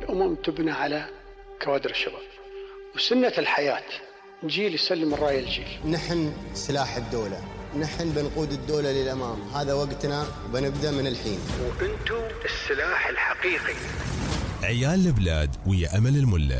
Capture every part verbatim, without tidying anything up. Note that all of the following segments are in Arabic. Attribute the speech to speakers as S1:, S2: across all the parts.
S1: الأمم تبنى على كوادر الشباب، وسنة الحياة جيل يسلم الراية الجيل.
S2: نحن سلاح الدولة، نحن بنقود الدولة للأمام، هذا وقتنا وبنبدأ من الحين.
S1: وأنتم السلاح الحقيقي.
S3: عيال البلاد ويا أمل الملا.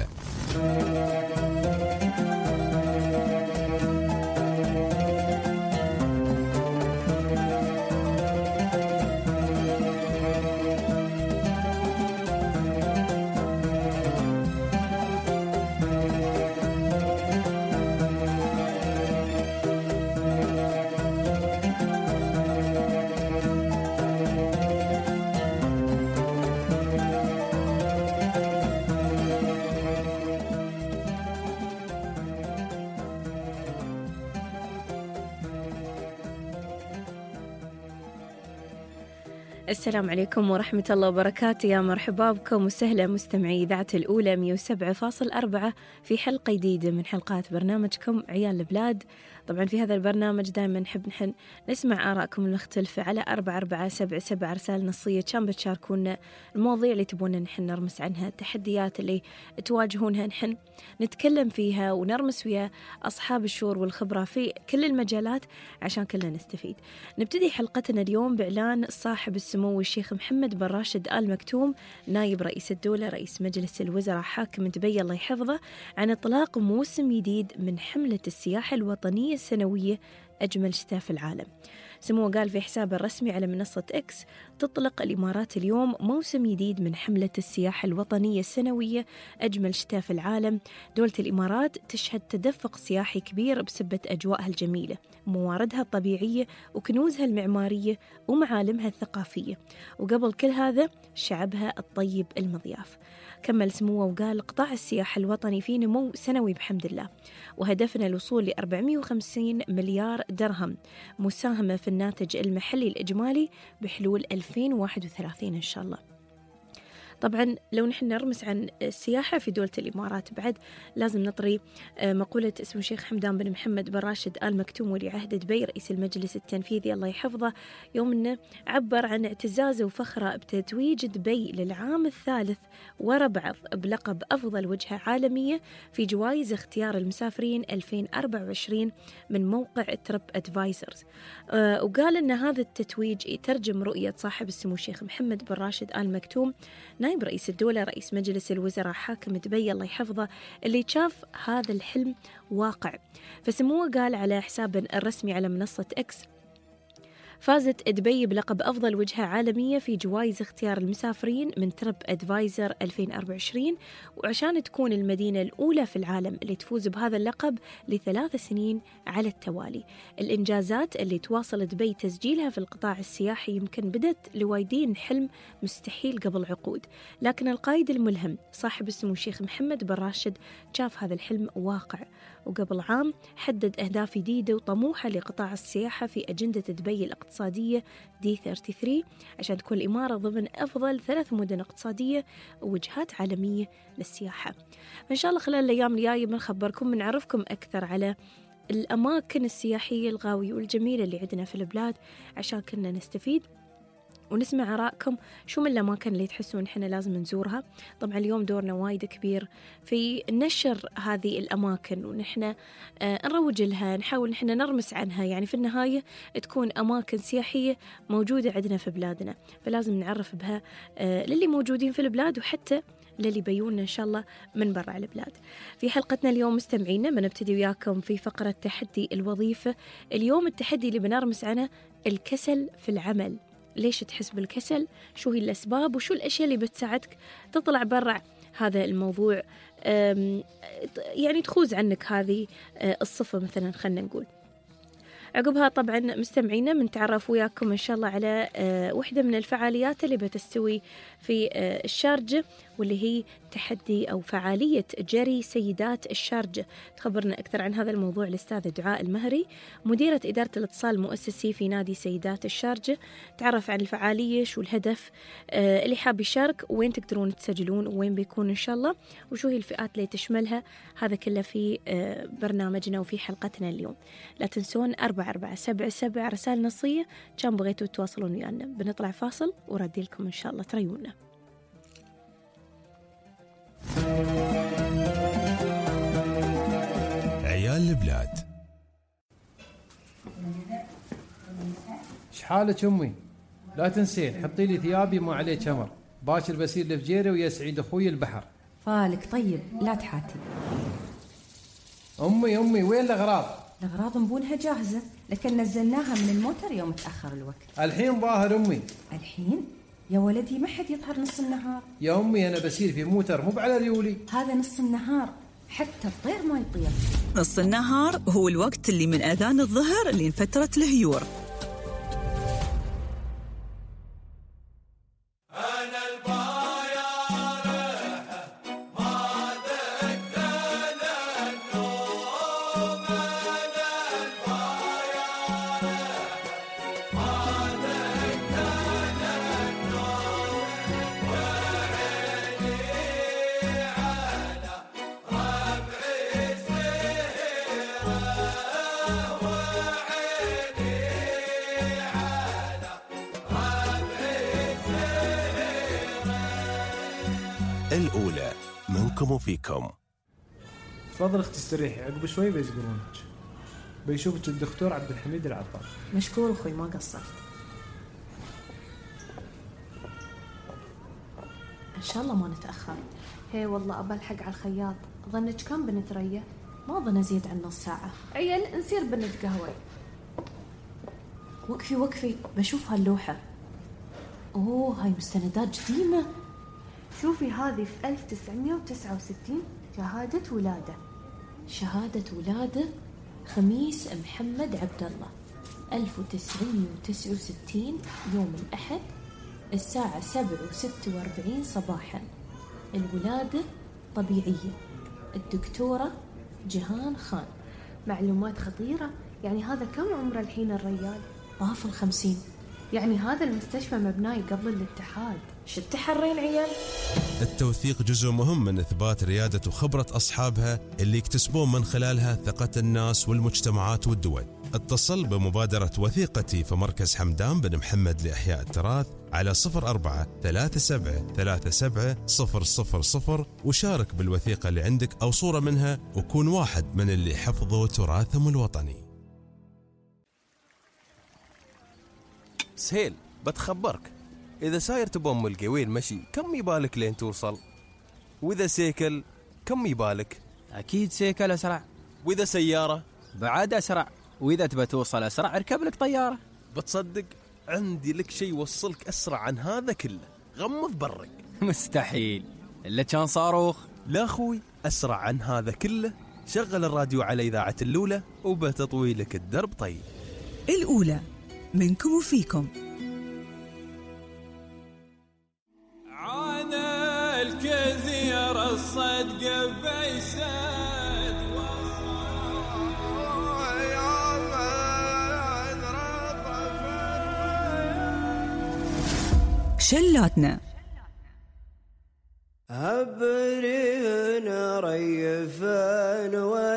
S4: السلام عليكم ورحمة الله وبركاته، يا مرحبا بكم وسهلا مستمعي إذاعة الأولى مئة وسبعة فاصلة أربعة في حلقة جديدة من حلقات برنامجكم عيال البلاد. طبعا في هذا البرنامج دائما نحب نحن نسمع آرائكم المختلفة على أربعة أربعة سبعة سبعة رسالة نصية كان بتشاركونا المواضيع اللي تبون نحن نرمس عنها، التحديات اللي تواجهونها نحن نتكلم فيها ونرمس ويا أصحاب الشور والخبرة في كل المجالات عشان كلنا نستفيد. نبتدي حلقتنا اليوم بإعلان صاحب السمو الشيخ محمد بن راشد آل مكتوم نائب رئيس الدولة رئيس مجلس الوزراء حاكم دبي الله يحفظه عن إطلاق موسم جديد من حملة السياحة الوطنية السنوية أجمل شتاء في العالم. سموه قال في حسابه الرسمي على منصة إكس: تطلق الإمارات اليوم موسم جديد من حملة السياحة الوطنية السنوية أجمل شتاء في العالم. دولة الإمارات تشهد تدفق سياحي كبير بسبة أجواءها الجميلة، مواردها الطبيعية وكنوزها المعمارية ومعالمها الثقافية، وقبل كل هذا شعبها الطيب المضياف. كمل سموه وقال: قطاع السياحة الوطني في نمو سنوي بحمد الله، وهدفنا الوصول ل أربعمئة وخمسين مليار درهم مساهمة في الناتج المحلي الإجمالي بحلول ألفين وواحد وثلاثين إن شاء الله. طبعا لو نحن نرمس عن السياحة في دولة الإمارات بعد لازم نطري مقولة اسمه الشيخ حمدان بن محمد بن راشد آل مكتوم ولي عهد دبي رئيس المجلس التنفيذي الله يحفظه، يوم أنه عبر عن اعتزازه وفخره بتتويج دبي للعام الثالث ورا بعض بلقب أفضل وجهة عالمية في جوائز اختيار المسافرين ألفين وأربعة وعشرين من موقع تريب أدفايزرز. أه وقال أن هذا التتويج يترجم رؤية صاحب السمو الشيخ محمد بن راشد آل مكتوم نائب رئيس الدولة رئيس مجلس الوزراء حاكم دبي الله يحفظه اللي شاف هذا الحلم واقع. فسموه قال على حسابه الرسمي على منصة إكس: فازت دبي بلقب أفضل وجهة عالمية في جوائز اختيار المسافرين من تريب أدفايزر ألفين وأربعة وعشرين، وعشان تكون المدينة الأولى في العالم اللي تفوز بهذا اللقب لثلاث سنين على التوالي. الإنجازات اللي تواصل دبي تسجيلها في القطاع السياحي يمكن بدت لوايدين حلم مستحيل قبل عقود، لكن القائد الملهم صاحب السمو الشيخ محمد بن راشد شاف هذا الحلم واقع، وقبل عام حدد أهداف جديدة وطموحة لقطاع السياحة في أجندة دبي الاقتصادية دي ثلاثة وثلاثين عشان تكون الإمارة ضمن أفضل ثلاث مدن اقتصادية ووجهات عالمية للسياحة. فإن شاء الله خلال الأيام الجاية بنخبركم بنعرفكم أكثر على الأماكن السياحية الغاوية والجميلة اللي عندنا في البلاد عشان كنا نستفيد ونسمع آرائكم شو من الأماكن اللي تحسون إحنا لازم نزورها. طبعا اليوم دورنا وايد كبير في نشر هذه الأماكن ونحن آه نروج لها، نحاول نحن نرمس عنها، يعني في النهاية تكون أماكن سياحية موجودة عندنا في بلادنا، فلازم نعرف بها آه للي موجودين في البلاد وحتى للي بيونا إن شاء الله من برا البلاد. في حلقتنا اليوم مستمعينا بنبتدي وياكم في فقرة تحدي الوظيفة. اليوم التحدي اللي بنرمس عنه الكسل في العمل. ليش تحس بالكسل؟ شو هي الأسباب؟ وشو الأشياء اللي بتساعدك تطلع برا هذا الموضوع، يعني تخوز عنك هذه الصفة مثلا خلنا نقول. عقبها طبعا مستمعينا بنتعرف وياكم إن شاء الله على وحدة من الفعاليات اللي بتستوي في الشارجة، واللي هي تحدي أو فعالية جري سيدات الشارجة. تخبرنا أكثر عن هذا الموضوع الأستاذة دعاء المهري مديرة إدارة الاتصال المؤسسي في نادي سيدات الشارجة. تعرف عن الفعالية، شو الهدف، آه اللي حاب يشارك، وين تقدرون تسجلون، وين بيكون إن شاء الله، وشو هي الفئات اللي تشملها. هذا كله في آه برنامجنا وفي حلقتنا اليوم. لا تنسون أربعة أربعة سبعة سبعة رسائل نصية كان بغيتوا تواصلون ويانا. بنطلع فاصل وردي لكم إن شاء الله، تريونا.
S3: عيال البلاد.
S5: شحالك امي؟ لا تنسين حطي لي ثيابي ما عليه كمر، باكر بسير لفجيري ويسعيد اخوي البحر.
S6: فالك طيب لا تحاتي.
S5: امي امي وين الاغراض؟
S6: الاغراض نبونها جاهزه لكن نزلناها من الموتر يوم تاخر الوقت.
S5: الحين ظاهر امي.
S6: الحين؟ يا ولدي ما حد يطهر نص النهار.
S5: يا امي انا بسير في موتر مو على ريولي.
S6: هذا نص النهار حتى الطير ما يطير.
S7: نص النهار هو الوقت اللي من اذان الظهر لين فتره الهيور.
S3: الأولى منكم وفيكم.
S5: تفضل اختي استريحي، عقب شوي بيزقرونك. بيشوفك الدكتور عبد الحميد العطار.
S6: مشكور اخوي ما قصرت. ان شاء الله ما نتاخر.
S4: هي والله ابى الحق على الخياط. ظنك كم بنت ريا؟ ما اظن ازيد عن نص ساعه. عيل نصير بنت قهوه.
S6: وقفي وقفي بشوف هاللوحه. اوه هاي مستندات قديمه.
S4: شوفي هذه في ألف وتسعمية وتسعة وستين شهادة ولادة.
S6: شهادة ولادة خميس محمد عبد الله ألف وتسعمية وتسعة وستين يوم الأحد الساعة سبعة وستة وأربعين صباحا. الولادة طبيعية. الدكتورة جهان خان.
S4: معلومات خطيرة. يعني هذا كم عمره الحين الريال؟
S6: طاف الخمسين.
S4: يعني هذا المستشفى مبناي قبل الاتحاد.
S6: شو التحرين عيال؟
S3: التوثيق جزء مهم من إثبات ريادة وخبرة أصحابها اللي يكتسبون من خلالها ثقة الناس والمجتمعات والدول. اتصل بمبادرة وثيقتي في مركز حمدان بن محمد لإحياء التراث على صفر أربعة ثلاثة سبعة ثلاثة سبعة صفر صفر صفر وشارك بالوثيقة اللي عندك أو صورة منها وكون واحد من اللي حفظوا تراثهم الوطني.
S8: سهيل بتخبرك، إذا ساير تبى أم القويل مشي كم يبالك لين توصل؟ وإذا سيكل كم يبالك؟
S9: أكيد سيكل أسرع.
S8: وإذا سيارة؟
S9: بعد أسرع. وإذا تبى توصل أسرع اركب لك طيارة.
S8: بتصدق عندي لك شيء يوصلك أسرع عن هذا كله. غمض برك.
S9: مستحيل إلا كان صاروخ.
S8: لا أخوي، أسرع عن هذا كله. شغل الراديو على إذاعة الأولى وبتطوي لك الدرب. طيب
S7: الأولى منكم وفيكم.
S10: عاد الكثير الصدق بيسد
S7: شلاتنا
S2: هبرين ريفان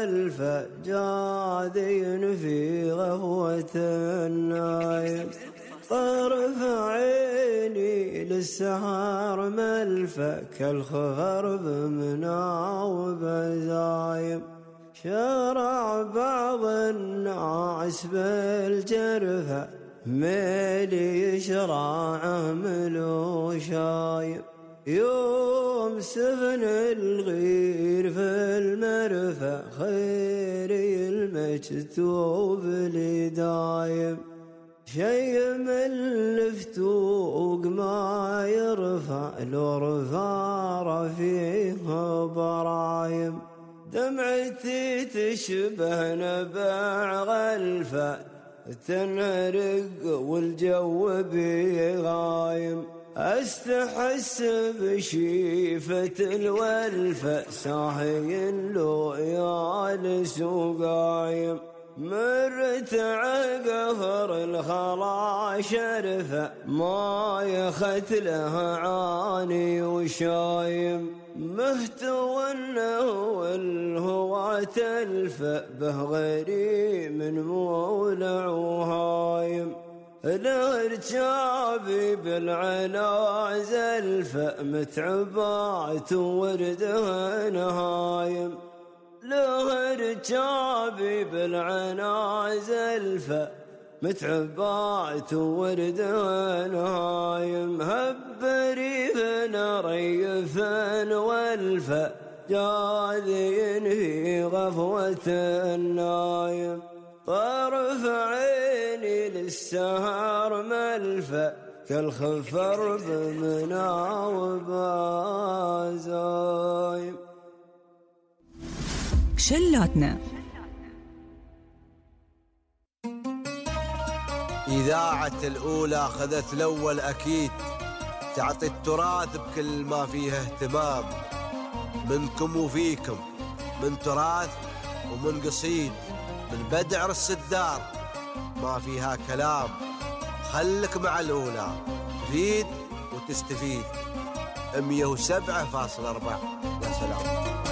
S2: والفجادين في غفوة النايم طرف عيني للسهر ملفك الخرب مناوب زايم شرع بعض الناس بالجرفة ميلي يشرع ملو شايم يوم سفن الغير في المرفأ خيري المكتوب لي دايم شي من الفتوق ما يرفع لو رفع رفيق برايم دمعتي تشبه نبع غلفة تنرق والجو بغايم استحس بشيفة الولفة صاحي لو يالس وقايم مرت عقهر الخلا شرفة ما يخت لها عاني وشايم مهتوى والهوى تلفأ به غريم مولع وهايم
S11: له رجابي بالعنا زلفة متعبات وردها نهايم، له رجابي بالعنا زلفة متعبات وردها نهايم، هب ريفنا ريفا والفا جاذين في غفوة النايم، طرف عيني للسهر ملفى كالخفر بمنا وبازايم.
S7: شلاتنا
S12: إذاعة الأولى أخذت الأول أكيد، تعطي التراث بكل ما فيها اهتمام، منكم وفيكم، من تراث ومن قصيد، من بدع رس الدار ما فيها كلام. خلك مع الأولى تفيد وتستفيد. مية وسبعة فاصلة أربعة. يا سلام.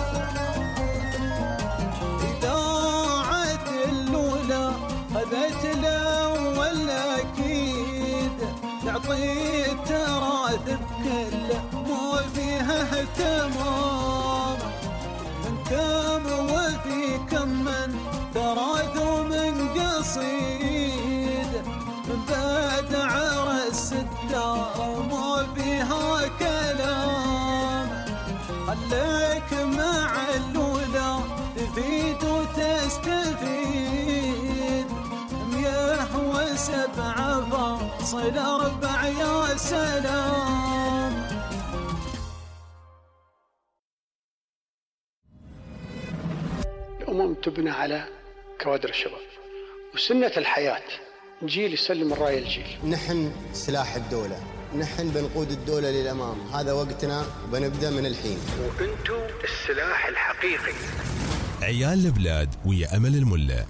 S10: إذاعة الأولى خذت الأول أكيد، تعطي التراث بكل ما فيها اهتمام، من كم وفيكم من تراث ومن قصيد، من بدع رس الدار ما فيها كلام. خليك مع الأولى تفيد وتستفيد. مية وسبعة فاصل أربع يا سلام.
S1: الأمم تبنى على كوادر الشباب، وسنة الحياة جيل يسلم الراية الجيل.
S2: نحن سلاح الدولة، نحن بنقود الدولة للأمام، هذا وقتنا وبنبدأ من الحين.
S1: وأنتم السلاح الحقيقي.
S3: عيال البلاد ويا أمل الملا.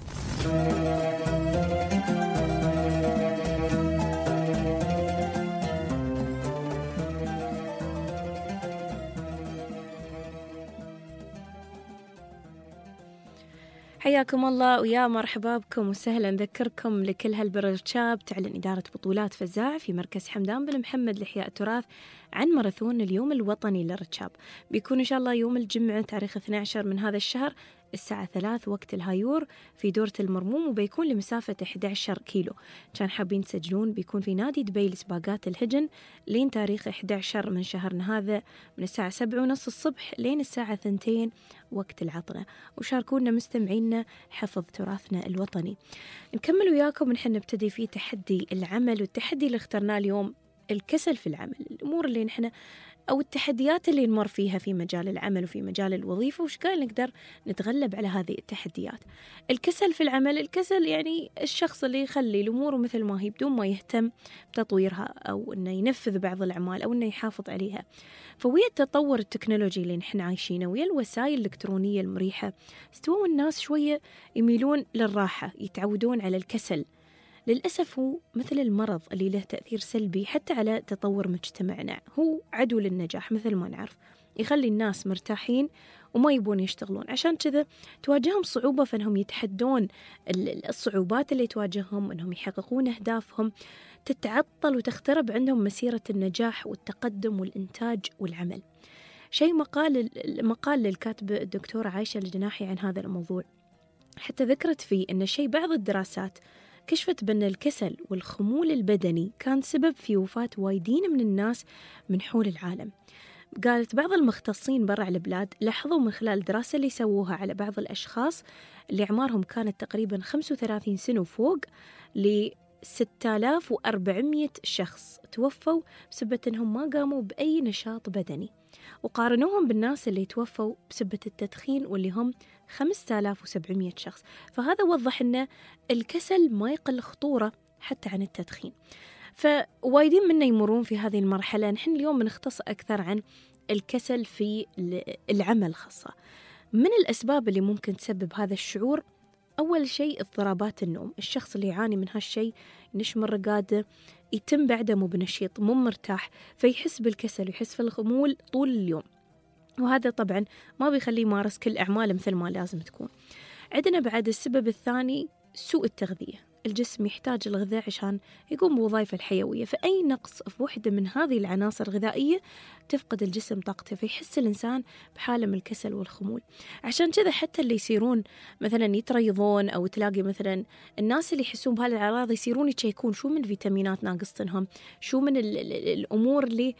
S4: حياكم الله ويا مرحبا بكم وسهلا. نذكركم لكل هالبرشاب تعلن إدارة بطولات فزاعة في مركز حمدان بن محمد لإحياء التراث عن ماراثون اليوم الوطني للرشاب. بيكون إن شاء الله يوم الجمعة تاريخ اثني عشر من هذا الشهر الساعة ثلاث وقت الهايور في دورة المرموم، وبيكون لمسافة أحد عشر كيلو. كان حابين تسجلون بيكون في نادي دبي لسباقات الهجن لين تاريخ أحد عشر من شهرنا هذا من الساعة سبعة ونص الصبح لين الساعة ثنتين وقت العطلة. وشاركونا مستمعينا حفظ تراثنا الوطني. نكمل وياكم نحن نبتدي في تحدي العمل، والتحدي اللي اخترناه اليوم الكسل في العمل، الأمور اللي نحن أو التحديات اللي نمر فيها في مجال العمل وفي مجال الوظيفة، وش قال نقدر نتغلب على هذه التحديات. الكسل في العمل، الكسل يعني الشخص اللي يخلي الأمور مثل ما هي بدون ما يهتم بتطويرها أو أنه ينفذ بعض الأعمال أو أنه يحافظ عليها. فويا التطور التكنولوجي اللي نحن عايشينه ويا الوسائل الإلكترونية المريحة استووا الناس شوية يميلون للراحة، يتعودون على الكسل. للأسف هو مثل المرض اللي له تأثير سلبي حتى على تطور مجتمعنا، هو عدو للنجاح مثل ما نعرف، يخلي الناس مرتاحين وما يبون يشتغلون. عشان كذا تواجههم صعوبة فإنهم يتحدون الصعوبات اللي تواجههم، إنهم يحققون أهدافهم، تتعطل وتخترب عندهم مسيرة النجاح والتقدم والإنتاج والعمل. شيء مقال مقال للكاتبة الدكتورة عايشة الجناحي عن هذا الموضوع، حتى ذكرت فيه أن شيء بعض الدراسات كشفت بأن الكسل والخمول البدني كان سبب في وفاة وايدين من الناس من حول العالم. قالت بعض المختصين برا البلاد لاحظوا من خلال الدراسة اللي سووها على بعض الأشخاص اللي أعمارهم كانت تقريبا خمسة وثلاثين سنة وفوق ل ستة آلاف وأربعمئة شخص توفوا بسبب أنهم ما قاموا بأي نشاط بدني، وقارنوهم بالناس اللي توفوا بسبب التدخين واللي هم خمسة آلاف وسبعمئة شخص. فهذا وضح أن الكسل ما يقل خطورة حتى عن التدخين. فوايدين منا يمرون في هذه المرحلة. نحن اليوم بنختص أكثر عن الكسل في العمل خاصة. من الأسباب اللي ممكن تسبب هذا الشعور أول شيء اضطرابات النوم. الشخص اللي يعاني من هالشيء نشمر رقاده، يتم بعده مو بنشيط مو مرتاح، فيحس بالكسل ويحس في الخمول طول اليوم، وهذا طبعا ما بيخليه يمارس كل أعماله مثل ما لازم تكون. عندنا بعد السبب الثاني سوء التغذية. الجسم يحتاج الغذاء عشان يقوم بوظائفه الحيوية، فأي نقص في وحدة من هذه العناصر الغذائية تفقد الجسم طاقته، فيحس الإنسان بحالة من الكسل والخمول. عشان كذا حتى اللي يصيرون مثلا يتريضون، أو تلاقي مثلا الناس اللي يحسون بهذه الأعراض يصيرون يتشيكون شو من فيتامينات ناقصتهم، شو من ال ال الأمور اللي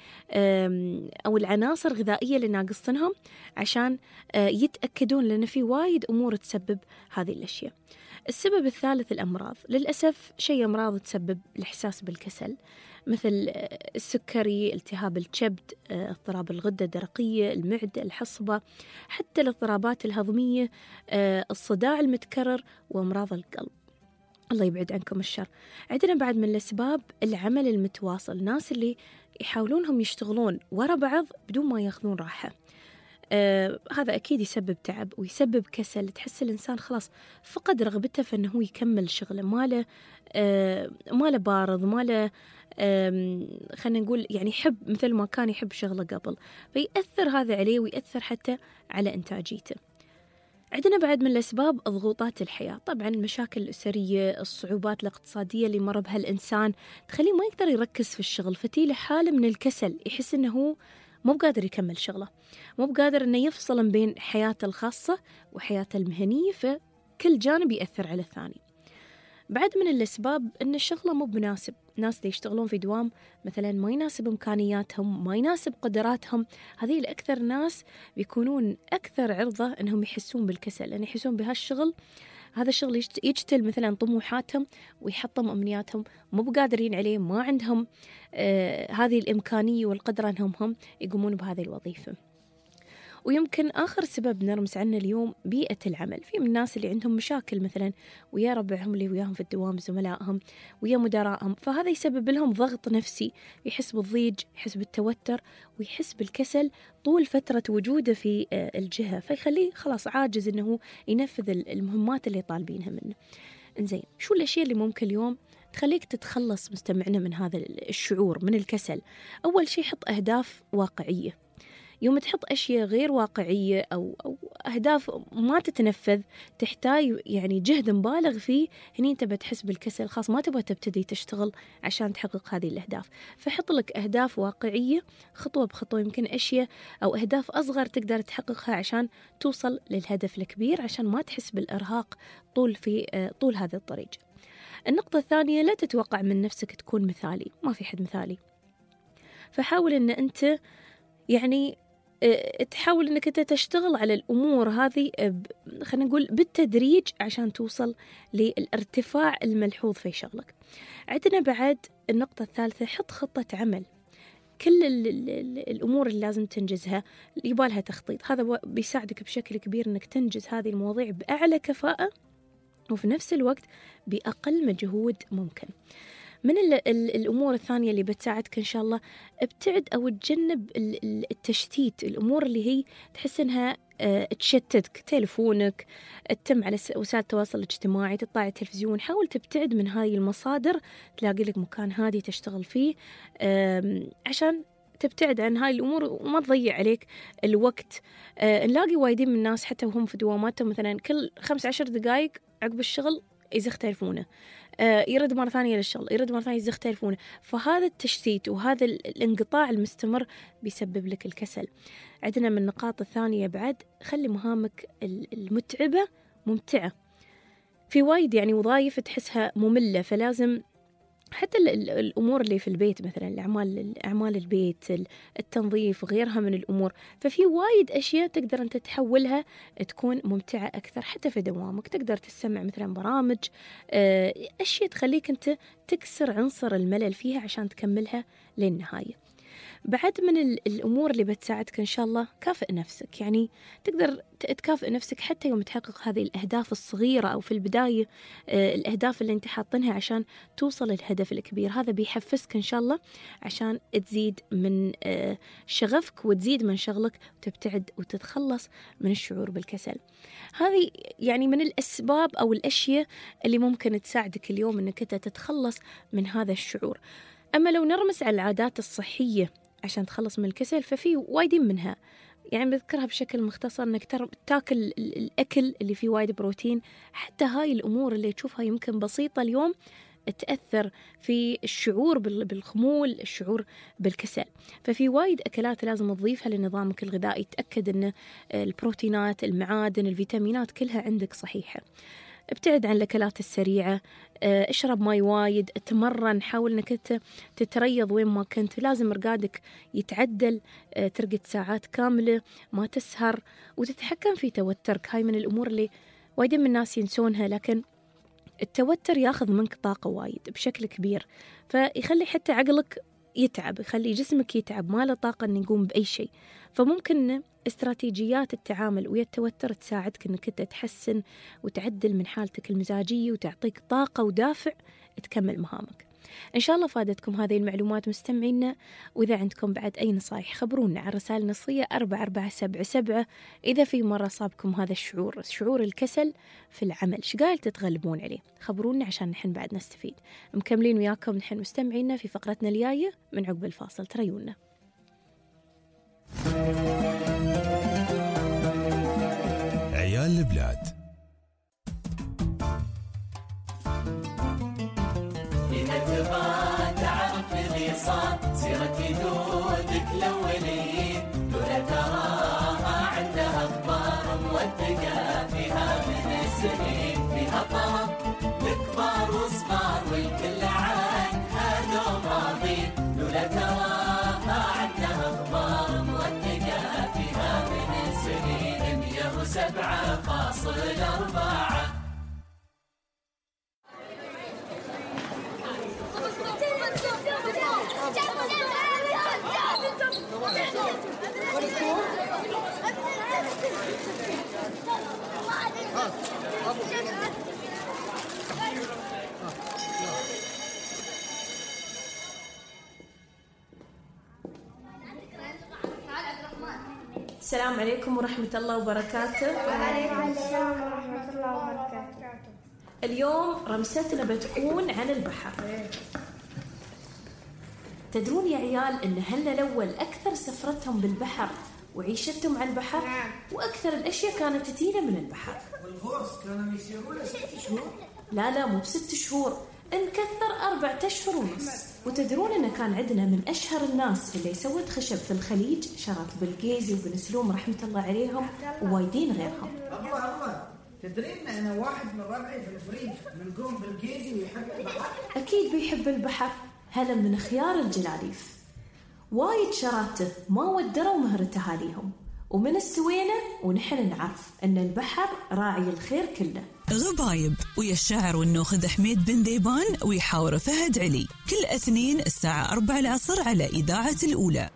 S4: أو العناصر الغذائية اللي ناقصتهم، عشان يتأكدون، لأن في وايد أمور تسبب هذه الأشياء. السبب الثالث الأمراض. للأسف شيء أمراض تسبب الإحساس بالكسل، مثل السكري، التهاب الكبد، اضطراب الغدة الدرقية، المعدة، الحصبة، حتى الاضطرابات الهضمية، الصداع المتكرر، وأمراض القلب. الله يبعد عنكم الشر. عندنا بعد من الأسباب العمل المتواصل، الناس اللي يحاولونهم يشتغلون ورا بعض بدون ما ياخذون راحة. آه هذا أكيد يسبب تعب ويسبب كسل، تحس الإنسان خلاص فقد رغبته في أنه يكمل شغله، ماله آه ماله بارض، ماله آه خلينا نقول يعني يحب مثل ما كان يحب شغله قبل، فيأثر هذا عليه ويأثر حتى على إنتاجيته. عندنا بعد من الأسباب ضغوطات الحياة، طبعا المشاكل الأسرية، الصعوبات الاقتصادية اللي مر بها الإنسان تخليه ما يقدر يركز في الشغل، فتيله حالة من الكسل، يحس أنه هو مو بقادر يكمل شغله، مو بقادر أنه يفصل بين حياته الخاصة وحياته المهنية، فكل جانب يأثر على الثاني. بعد من الأسباب أن الشغلة مو بناسب، ناس اللي يشتغلون في دوام مثلا ما يناسب إمكانياتهم، ما يناسب قدراتهم، هذه الأكثر ناس بيكونون أكثر عرضة أنهم يحسون بالكسل، لأن يحسون بهالشغل، هذا الشغل يجتل مثلا طموحاتهم ويحطم أمنياتهم، مو بقادرين عليه، ما عندهم آه هذه الإمكانية والقدرة أنهم هم يقومون بهذه الوظيفة. ويمكن آخر سبب نرمز عنه اليوم بيئة العمل. في من الناس اللي عندهم مشاكل مثلا ويا ربعهم اللي وياهم في الدوام، زملائهم، ويا مدراءهم، فهذا يسبب لهم ضغط نفسي، يحس بالضيج، يحس بالتوتر، ويحس بالكسل طول فترة وجوده في الجهة، فيخليه خلاص عاجز إنه ينفذ المهمات اللي طالبينها منه. إنزين، شو الأشياء اللي ممكن اليوم تخليك تتخلص مستمعنا من هذا الشعور من الكسل؟ أول شيء حط أهداف واقعية. يوم تحط أشياء غير واقعية أو, أو أهداف ما تتنفذ، تحتاج يعني جهد مبالغ فيه، هني أنت بتحس بالكسل، خاص ما تبغى تبتدي تشتغل عشان تحقق هذه الأهداف. فحط لك أهداف واقعية خطوة بخطوة، يمكن أشياء أو أهداف أصغر تقدر تحققها عشان توصل للهدف الكبير، عشان ما تحس بالإرهاق طول في طول هذا الطريق. النقطة الثانية، لا تتوقع من نفسك تكون مثالي، ما في حد مثالي، فحاول أن أنت يعني تحاول أنك أنت تشتغل على الأمور هذه خلينا نقول بالتدريج عشان توصل للارتفاع الملحوظ في شغلك. عندنا بعد النقطة الثالثة، حط خطة عمل. كل ال ال ال الأمور اللي لازم تنجزها يبالها تخطيط، هذا بيساعدك بشكل كبير أنك تنجز هذه المواضيع بأعلى كفاءة وفي نفس الوقت بأقل مجهود ممكن. من ال ال الأمور الثانية اللي بتساعدك إن شاء الله، ابتعد أو تجنب التشتيت، الأمور اللي هي تحس إنها اه تشتتك، تلفونك، تتم على وسائل التواصل الاجتماعي، تطلع التلفزيون، حاول تبتعد من هذه المصادر، تلاقي لك مكان هادي تشتغل فيه عشان تبتعد عن هاي الأمور وما تضيع عليك الوقت. اه نلاقي وايدين من الناس حتى وهم في دواماتهم مثلا كل خمس عشر دقايق عقب الشغل يزخ تلفونه، آه يرد مرة ثانية للشغل، يرد مرة ثانية يزخ تلفونه، فهذا التشتيت وهذا الانقطاع المستمر بيسبب لك الكسل. عندنا من النقاط الثانية بعد، خلي مهامك المتعبة ممتعة. في وايد يعني وظائف تحسها مملة، فلازم حتى الأمور اللي في البيت مثلا، الأعمال أعمال البيت، التنظيف وغيرها من الأمور، ففي وايد أشياء تقدر أنت تحولها تكون ممتعة أكثر. حتى في دوامك تقدر تسمع مثلا برامج، أشياء تخليك أنت تكسر عنصر الملل فيها عشان تكملها للنهاية. بعد من الأمور اللي بتساعدك إن شاء الله، كافئ نفسك. يعني تقدر تكافئ نفسك حتى يوم تحقق هذه الأهداف الصغيرة أو في البداية آه الأهداف اللي أنت حاطنها عشان توصل للهدف الكبير، هذا بيحفزك إن شاء الله عشان تزيد من آه شغفك وتزيد من شغلك وتبتعد وتتخلص من الشعور بالكسل. هذه يعني من الأسباب أو الأشياء اللي ممكن تساعدك اليوم أنك أنت تتخلص من هذا الشعور. أما لو نرمس على العادات الصحية عشان تخلص من الكسل، ففي وايدين منها. يعني بذكرها بشكل مختصر، انك تاكل الاكل اللي فيه وايد بروتين. حتى هاي الامور اللي تشوفها يمكن بسيطة اليوم تأثر في الشعور بالخمول، الشعور بالكسل. ففي وايد أكلات لازم تضيفها لنظامك الغذائي، تأكد أن البروتينات، المعادن، الفيتامينات كلها عندك صحيحة. ابتعد عن الأكلات السريعة، اشرب ماي وايد، اتمرن، حاول أنك تتريض وين ما كنت. لازم رقادك يتعدل، ترقد ساعات كاملة، ما تسهر، وتتحكم في توترك. هاي من الأمور اللي وايد من الناس ينسونها، لكن التوتر ياخذ منك طاقة وايد بشكل كبير، فيخلي حتى عقلك يتعب، يخلي جسمك يتعب، ما له طاقة إنه يقوم بأي شيء. فممكن استراتيجيات التعامل ويا التوتر تساعدك إنك أنت تحسن وتعدل من حالتك المزاجية وتعطيك طاقة ودافع تكمل مهامك. إن شاء الله فادتكم هذه المعلومات مستمعينا، وإذا عندكم بعد أي نصايح خبرونا على رسائل نصية أربعة أربعة سبعة سبعة. إذا في مرة صابكم هذا الشعور، شعور الكسل في العمل، شقايل تتغلبون عليه، خبرونا عشان نحن بعد نستفيد. مكملين وياكم نحن مستمعينا في فقرتنا الجاية من عقب الفاصل، تريونا.
S3: عيال البلاد.
S13: سيرة جدودك الأولين، لولا تراها عندها أخبار موثقة فيها من السنين، فيها طرب لكبار وصغار والكل عنها دوم راضين، لولا تراها عندها أخبار موثقة فيها من السنين. مية وسبعة فاصل أربعة.
S4: السلام عليكم ورحمة الله وبركاته.
S14: وعليكم السلام ورحمة الله وبركاته.
S4: اليوم رمستنا بتكون عن البحر. تدرون يا عيال إن هلا الأول أكثر سفرتهم بالبحر وعيشتهم على البحر، وأكثر الأشياء كانت تتينا من البحر.
S15: والغوص كانوا يسيروا له ست شهور؟
S4: لا لا مو بست شهور، انكثر أربعة أشهر ونص. وتدرون إن كان عندنا من أشهر الناس اللي سوت خشب في الخليج شرط بالقيزي وبن سلوم رحمة الله عليهم، ووايدين غيرهم.
S15: الله الله، تدرين أنا واحد من ربعي في الفريج من قوم بالقيزي ويحب البحر؟
S4: أكيد بيحب البحر، هلا من خيار الجلاليف. وايد شراته ما ودروا مهر تهاليهم، ومن السوينة ونحن نعرف أن البحر راعي الخير كله.
S7: غبايب ويا الشاعر والنوخذ حميد بن ذيبان ويحاور فهد علي، كل اثنين الساعة أربعة العصر على إذاعة الأولى.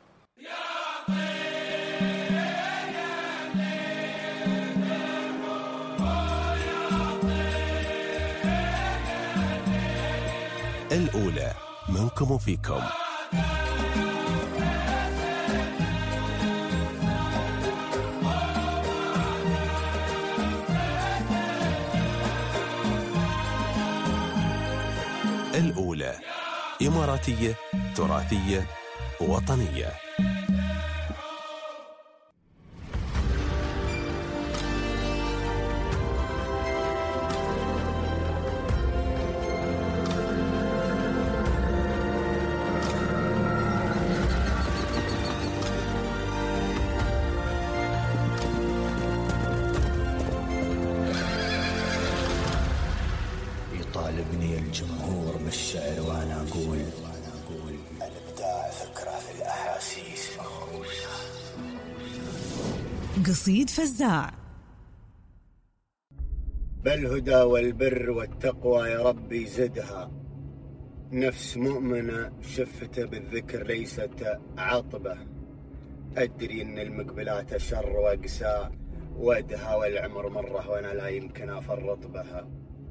S3: الأولى منكم وفيكم. الأولى إماراتية، تراثية، وطنية.
S16: يطالبني الجمهور بالشعر وانا اقول الابداع فكره في الاحاسيس مهروسه.
S7: قصيد فزاع.
S2: بالهدى والبر والتقوى يا ربي زدها، نفس مؤمنة شفته بالذكر ليست عطبة، أدري أن المقبلات شر وأقسى ودها والعمر مرة وأنا لا يمكن أفرط بها،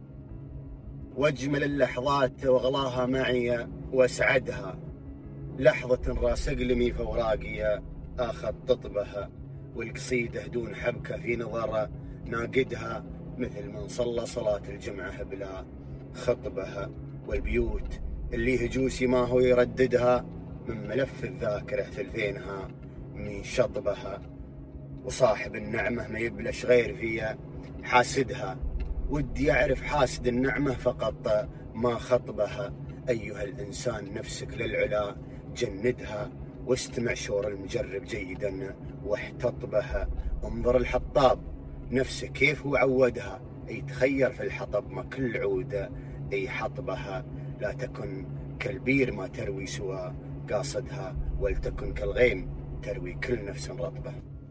S2: واجمل اللحظات واغلاها معي واسعدها، لحظة راس اقلمي فوراقي اخطط بها، والقصيدة دون حبكة في نظر ناقدها، مثل من صلى صلاة الجمعة بلا خطبها، والبيوت اللي هجوسي ما هو يرددها من ملف الذاكرة ثلثينها من شطبها، وصاحب النعمة ما يبلش غير فيها حاسدها، ودي يعرف حاسد النعمة فقط ما خطبها. أيها الإنسان نفسك للعلا جندها، واستمع شور المجرب جيدا واحتطبها. انظر الحطاب نفسه كيف هو عودها، أي تخير في الحطب ما كل عودة أي حطبها. لا تكن كالبير ما تروي سوى قاصدها، ولتكن كالغيم تروي كل نفس رطبة.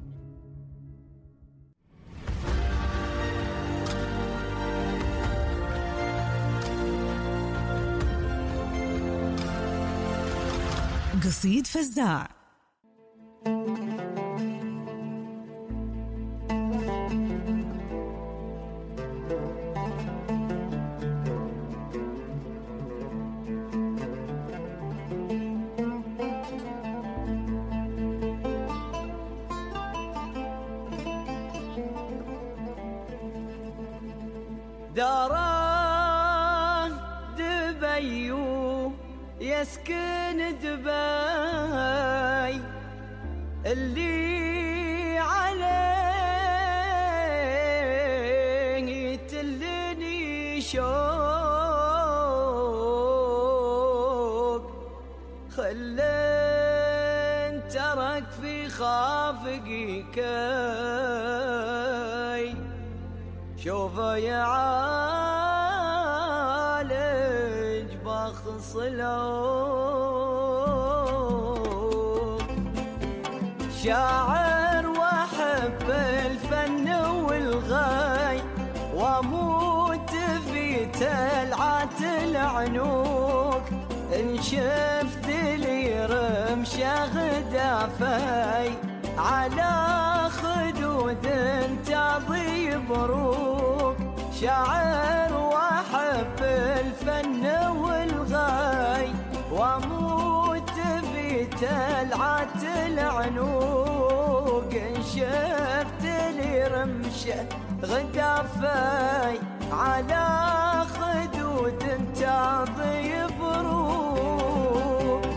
S7: قصيد فزاع.
S10: داره دبيو يسكن دبي، اللي عليه تلني شوق، خلن ترك في خافقي كي شوفه يعالج بخص العود. شاعر واحب الفن والغاي، واموت في تلعة العنوق. ان شفت لي رمشه غدافي على خدود تعضي بروق. شاعر واحب الفن والغاي، واموت في تلعة العنوق. ان شفت لي رمشه غدافي على خدود تعضي بروق.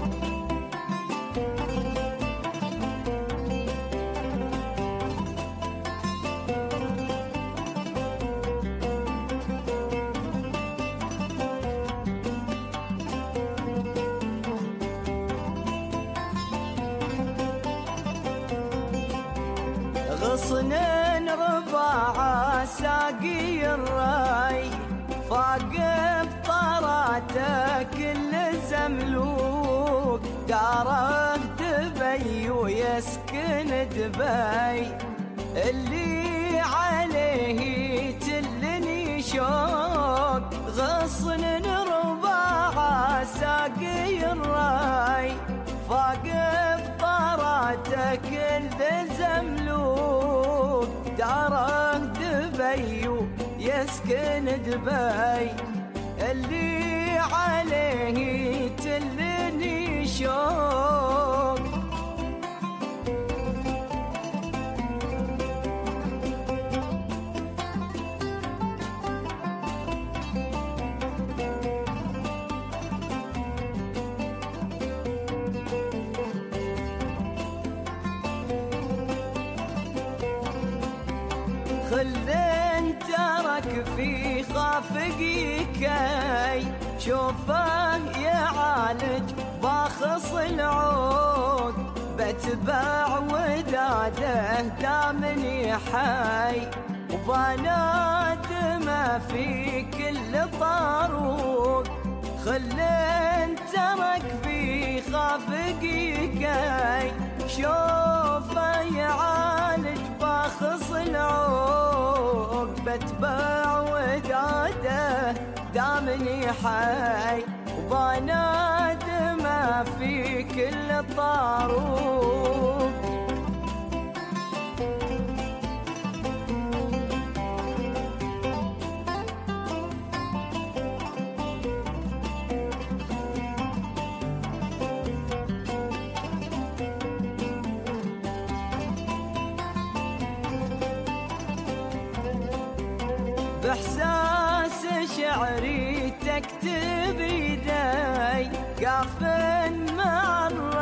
S10: غصن رباعة ساقي الراي، فاقف طراته كل زملوك. داره دبي ويسكن دبي، اللي عليه تلني شوق. غصن رباعة ساقي الراي، فاقف طراته كل زملوك. داره دبي يسكن دبي، اللي عليه تلني شوق. خلن ترك في خافقي كي شوفه يعالج باخص العود. بتباع وداده دامني حي، وبنادمه في كل طاروق. خلن ترك في خافقي كي شوفه يعالج باخص العوق. بتباع وداده دامني حي، وبنادمه في كل طاروق. بإحساس شعري تكتب يدي، قافن مع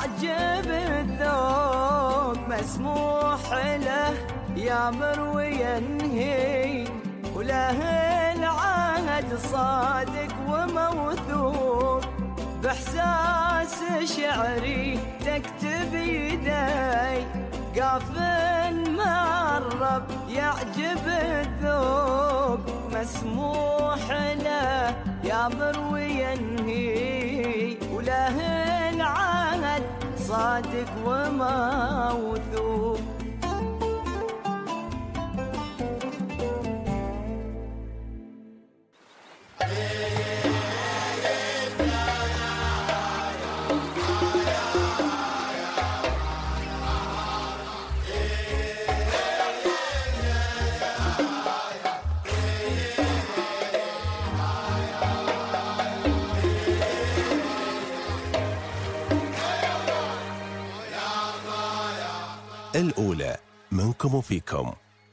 S10: يعجب الذوق مسموح له يامر وينهي وله العهد صادق وموثوق بإحساس شعري تكتب يدي قافل مع الرب يعجب الذوق مسموح له يامر وينهي وله العهد صادق وموثوق.
S3: الأولى منكم وفيكم.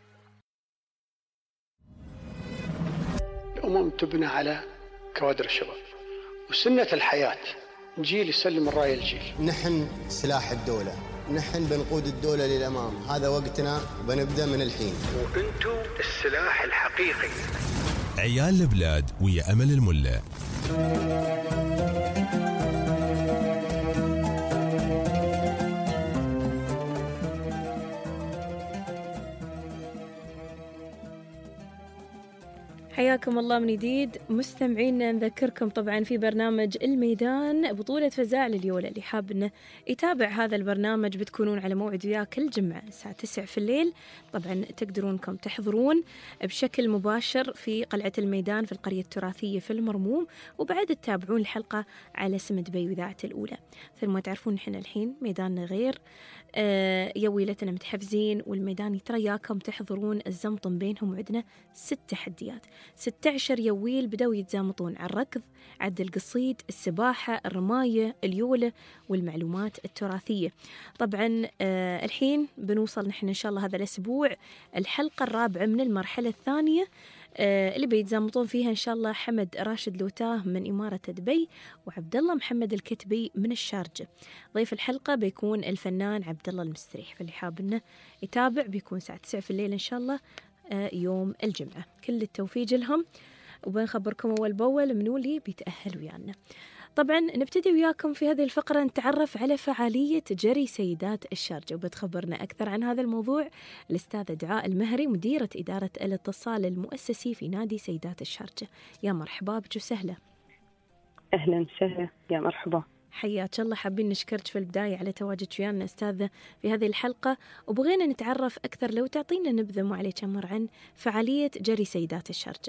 S1: الأمم تبنى على كوادر الشباب، وسنة الحياة جيل يسلم الراية الجيل.
S2: نحن سلاح الدولة، نحن بنقود الدولة للأمام، هذا وقتنا وبنبدأ من الحين.
S1: وأنتم السلاح الحقيقي.
S3: عيال البلاد ويا أمل الملا.
S4: حياكم الله من جديد مستمعينا. نذكركم طبعا في برنامج الميدان بطولة فزاع لليولة، اللي حاب انه يتابع هذا البرنامج بتكونون على موعد وياه كل جمعة الساعة تسعة في الليل. طبعا تقدرونكم تحضرون بشكل مباشر في قلعة الميدان في القرية التراثية في المرموم، وبعد تتابعون الحلقة على سم دبي وإذاعة الأولى. مثل ما تعرفون نحن الحين ميداننا غير آه يويلتنا متحفزين، والميدان ترى ياكم تحضرون الزمطم بينهم، وعندنا ست تحديات، ستة عشر يويل بدأوا يتزامطون على الركض، عد القصيد، السباحة، الرماية، اليولة والمعلومات التراثية. طبعا آه الحين بنوصل نحن إن شاء الله هذا الأسبوع الحلقة الرابعة من المرحلة الثانية آه اللي بيتزامطون فيها إن شاء الله حمد راشد لوتاه من إمارة دبي وعبد الله محمد الكتبي من الشارجة. ضيف الحلقة بيكون الفنان عبد الله المستريح، فاللي حاب إنه يتابع بيكون الساعة تسعة في الليل إن شاء الله يوم الجمعة. كل التوفيق لهم، وبنخبركم أول بأول منو اللي بيتأهل ويانا. طبعا نبتدي وياكم في هذه الفقرة نتعرف على فعالية جري سيدات الشارجة، وبتخبرنا أكثر عن هذا الموضوع الأستاذة دعاء المهري مديرة إدارة الاتصال المؤسسي في نادي سيدات الشارجة. يا مرحبا بك وسهلا.
S17: أهلا وسهلا، يا مرحبا.
S4: حياك الله. حابين نشكرك في البداية على تواجدك ويانا أستاذة في هذه الحلقة، وبغينا نتعرف أكثر لو تعطينا نبذة معلية مر عن فعالية جري سيدات الشارجة.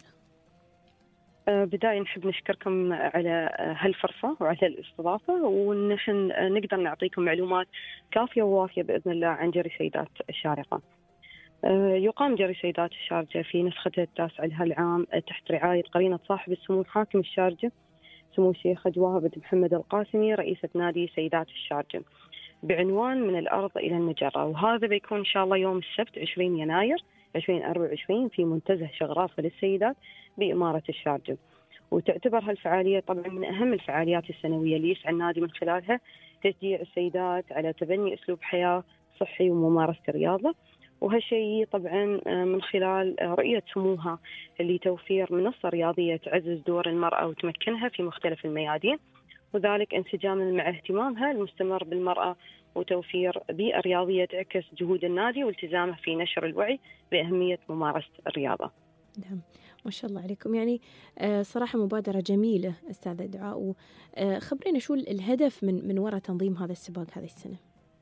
S17: بداية نحب نشكركم على هالفرصة وعلى الاستضافة، ونحن نقدر نعطيكم معلومات كافية ووافية بإذن الله عن جري سيدات الشارقة. يقام جري سيدات الشارجة في نسخته التاسعة لهالعام تحت رعاية قرينة صاحب السمو حاكم الشارجة سمو الشيخ جواه بن محمد القاسمي رئيسة نادي سيدات الشارجة، بعنوان من الأرض إلى المجرة، وهذا بيكون إن شاء الله يوم السبت عشرين يناير ألفين وأربعة وعشرين في منتزه شغرافة للسيدات بإمارة الشارجة. وتعتبر هالفعالية طبعا من أهم الفعاليات السنوية اللي يسعى النادي من خلالها تشجيع السيدات على تبني أسلوب حياة صحي وممارسة الرياضة، وهالشيء طبعا من خلال رؤية سموها لتوفير منصة رياضية تعزز دور المرأة وتمكنها في مختلف الميادين، وذلك انسجاما مع اهتمامها المستمر بالمرأة وتوفير بيئة رياضية تعكس جهود النادي والتزامه في نشر الوعي بأهمية ممارسة الرياضة.
S4: نعم، ما شاء الله عليكم. يعني صراحة مبادرة جميلة أستاذة دعاء. خبرينا شو الهدف من من وراء تنظيم هذا السباق هذه السنة؟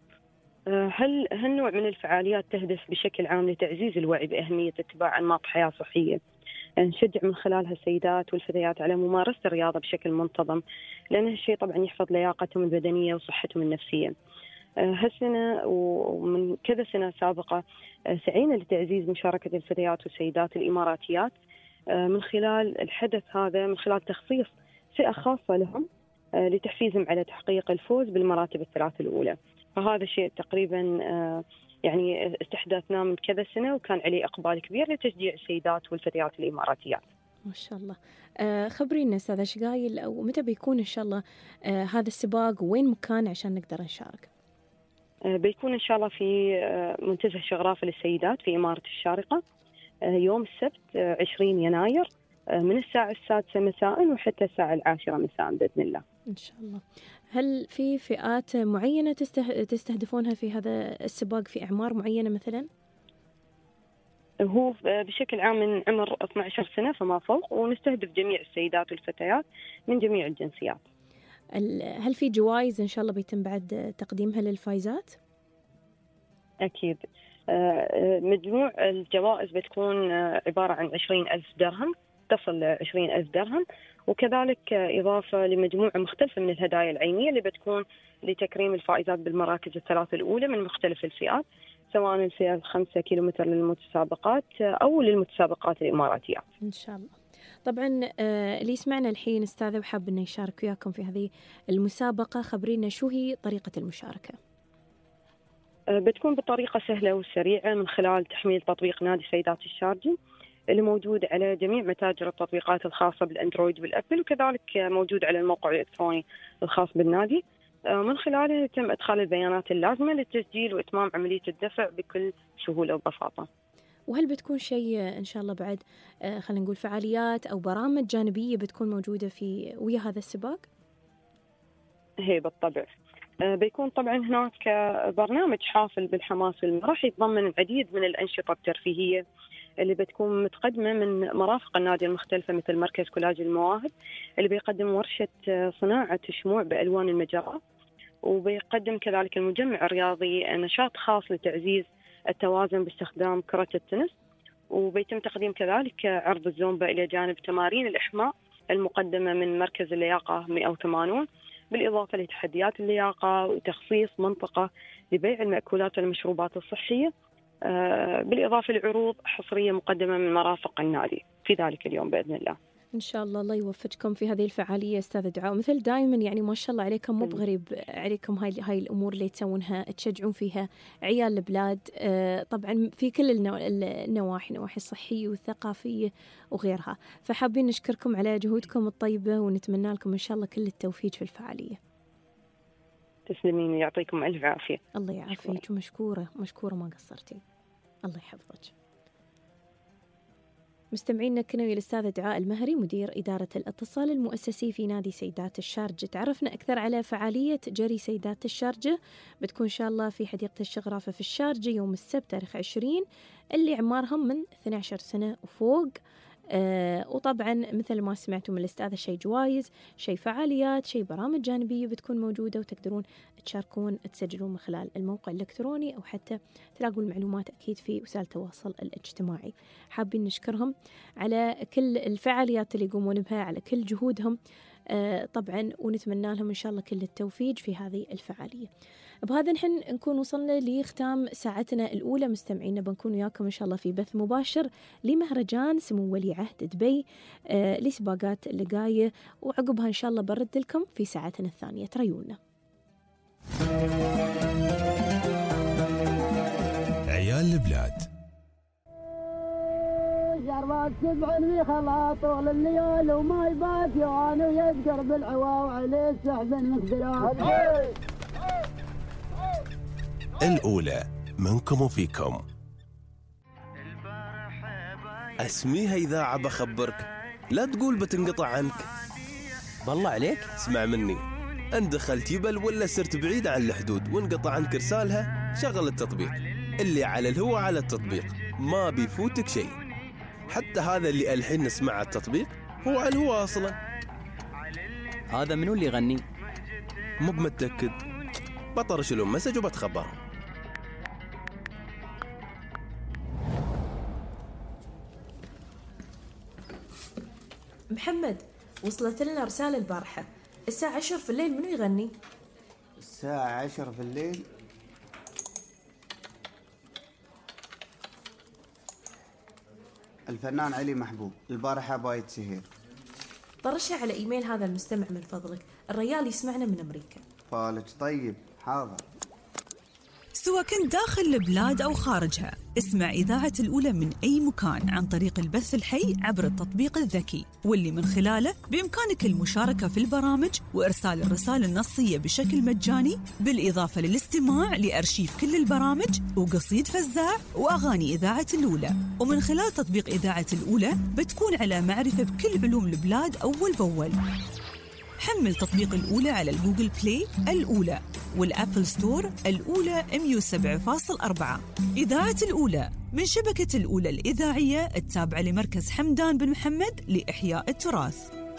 S17: هل هالنوع من الفعاليات تهدف بشكل عام لتعزيز الوعي بأهمية اتباع أنماط حياة صحية، نشجع من خلالها السيدات والفتيات على ممارسة الرياضة بشكل منتظم، لأن هالشيء طبعا يحفظ لياقتهم البدنية وصحتهم النفسية. هالسنة ومن كذا سنة سابقة سعينا لتعزيز مشاركة الفتيات والسيدات الإماراتيات من خلال الحدث هذا، من خلال تخصيص فئة خاصة لهم لتحفيزهم على تحقيق الفوز بالمراتب الثلاث الأولى. فهذا شيء تقريبا يعني استحدثناه من كذا سنة، وكان عليه إقبال كبير لتشجيع السيدات والفتيات الإماراتيات.
S4: ما شاء الله. آه خبرينا أستاذة شقايل، أو متى بيكون إن شاء الله آه هذا السباق، وين مكان عشان نقدر نشارك؟
S17: آه بيكون إن شاء الله في آه منتزه شغرافة للسيدات في إمارة الشارقة آه يوم السبت آه عشرين يناير آه من الساعة السادسة مساء وحتى الساعة العاشرة مساء بإذن الله.
S4: إن شاء الله. هل في فئات معينة تسته... تستهدفونها في هذا السباق، في أعمار معينة مثلا؟
S17: هو بشكل عام من عمر اثني عشر سنة فما فوق، ونستهدف جميع السيدات والفتيات من جميع الجنسيات.
S4: هل في جوائز إن شاء الله بيتم بعد تقديمها للفائزات؟
S17: أكيد. مجموع الجوائز بتكون عبارة عن عشرين ألف درهم، تصل لعشرين ألف درهم، وكذلك إضافة لمجموعة مختلفة من الهدايا العينية اللي بتكون لتكريم الفائزات بالمراكز الثلاث الأولى من مختلف الفئات، سواء الفئة الخمسة كيلومتر للمتسابقات أو للمتسابقات الإماراتية.
S4: إن شاء الله. طبعا آه اللي يسمعنا الحين أستاذة وحاب أن يشارك وياكم في هذه المسابقة، خبرينا شو هي طريقة المشاركة؟
S17: آه بتكون بطريقة سهلة وسريعة من خلال تحميل تطبيق نادي سيدات الشارقة اللي موجود على جميع متاجر التطبيقات الخاصة بالأندرويد والأبل، وكذلك موجود على الموقع الإلكتروني الخاص بالنادي. من خلاله يتم إدخال البيانات اللازمة للتسجيل وإتمام عملية الدفع بكل سهولة وبساطة.
S4: وهل بتكون شيء إن شاء الله بعد خلينا نقول فعاليات أو برامج جانبية بتكون موجودة في ويا هذا السباق؟
S17: هي بالطبع. بيكون طبعا هناك برنامج حافل بالحماس والمرح يتضمن العديد من الأنشطة الترفيهية اللي بتكون متقدمة من مرافق النادي المختلفة، مثل مركز كولاج المواهب اللي بيقدم ورشة صناعة شموع بألوان المجرة، وبيقدم كذلك المجمع الرياضي نشاط خاص لتعزيز التوازن باستخدام كرة التنس، وبيتم تقديم كذلك عرض الزومبا إلى جانب تمارين الإحماء المقدمة من مركز اللياقة مئة وثمانين، بالإضافة لتحديات اللياقة وتخصيص منطقة لبيع المأكولات والمشروبات الصحية، بالإضافة لعروض حصرية مقدمة من مرافق النادي في ذلك اليوم بإذن الله.
S4: إن شاء الله. الله يوفقكم في هذه الفعالية أستاذ دعاء، مثل دائما يعني ما شاء الله عليكم، مو بغريب عليكم هاي هاي الأمور اللي تسوونها، تشجعون فيها عيال البلاد طبعا في كل النو... النواحي، النواحي الصحية والثقافية وغيرها. فحابين نشكركم على جهودكم الطيبة، ونتمنى لكم إن شاء الله كل التوفيق في الفعالية.
S17: تسلمين، يعطيكم ألف عافية.
S4: الله يعافيك، ومشكورة مشكورة ما قصرتي، الله يحفظك. مستمعينا كنا ويا الأستاذة دعاء المهري مدير إدارة الاتصال المؤسسي في نادي سيدات الشارقة. تعرفنا أكثر على فعالية جري سيدات الشارقة، بتكون إن شاء الله في حديقة الشغرافة في الشارقة يوم السبت تاريخ عشرين، اللي عمارهم من اثنتي عشرة سنة وفوق. آه وطبعا مثل ما سمعتوا من الأستاذة شيء جوائز، شيء فعاليات، شيء برامج جانبية بتكون موجودة، وتقدرون تشاركون تسجلون من خلال الموقع الإلكتروني، أو حتى تلاقوا المعلومات أكيد في وسائل التواصل الاجتماعي. حابين نشكرهم على كل الفعاليات اللي يقومون بها، على كل جهودهم آه طبعا، ونتمنى لهم إن شاء الله كل التوفيق في هذه الفعالية. بهذا نحن نكون وصلنا لختام ساعتنا الأولى. مستمعينا بنكون وياكم إن شاء الله في بث مباشر لمهرجان سمو ولي عهد دبي آه لسباقات اللقاية، وعقبها إن شاء الله برد لكم في ساعتنا الثانية. تريونا
S3: عيال البلاد.
S18: جربت سبع المخلة طول الليل وما يبات يوان ويذكر بالعوا وعليه السحب المقدرات.
S3: الأولى منكم وفيكم.
S8: اسميها إذاعة بخبرك، لا تقول بتنقطع عنك.
S9: بالله عليك
S8: اسمع مني، ان دخلت يبل ولا صرت بعيد عن الحدود وانقطع عنك رسالها، شغل التطبيق. اللي على الهوا على التطبيق، ما بيفوتك شيء. حتى هذا اللي الحين نسمع على التطبيق هو على الهوا اصلا.
S9: هذا منو اللي يغني؟
S8: مو بمتأكد، بطرش لهم مسج وبتخبرهم.
S19: محمد، وصلت لنا رسالة البارحة الساعة عشر في الليل، منو يغني؟
S2: الساعة عشر في الليل؟ الفنان علي محبوب. البارحة بايت سهير.
S19: طرشها على إيميل هذا المستمع من فضلك، الريال يسمعنا من أمريكا.
S2: فالك طيب، حاضر.
S7: سواء كنت داخل البلاد أو خارجها. اسمع إذاعة الأولى من أي مكان عن طريق البث الحي عبر التطبيق الذكي، واللي من خلاله بإمكانك المشاركة في البرامج وإرسال الرسائل النصية بشكل مجاني، بالإضافة للاستماع لأرشيف كل البرامج وقصيد فزاع وأغاني إذاعة الأولى. ومن خلال تطبيق إذاعة الأولى بتكون على معرفة بكل علوم البلاد أول بأول. حمل تطبيق الأولى على الجوجل بلاي الأولى والأبل ستور الأولى مية وسبعة فاصلة أربعة. إذاعة الأولى من شبكة الأولى الإذاعية التابعة لمركز حمدان بن محمد لإحياء التراث.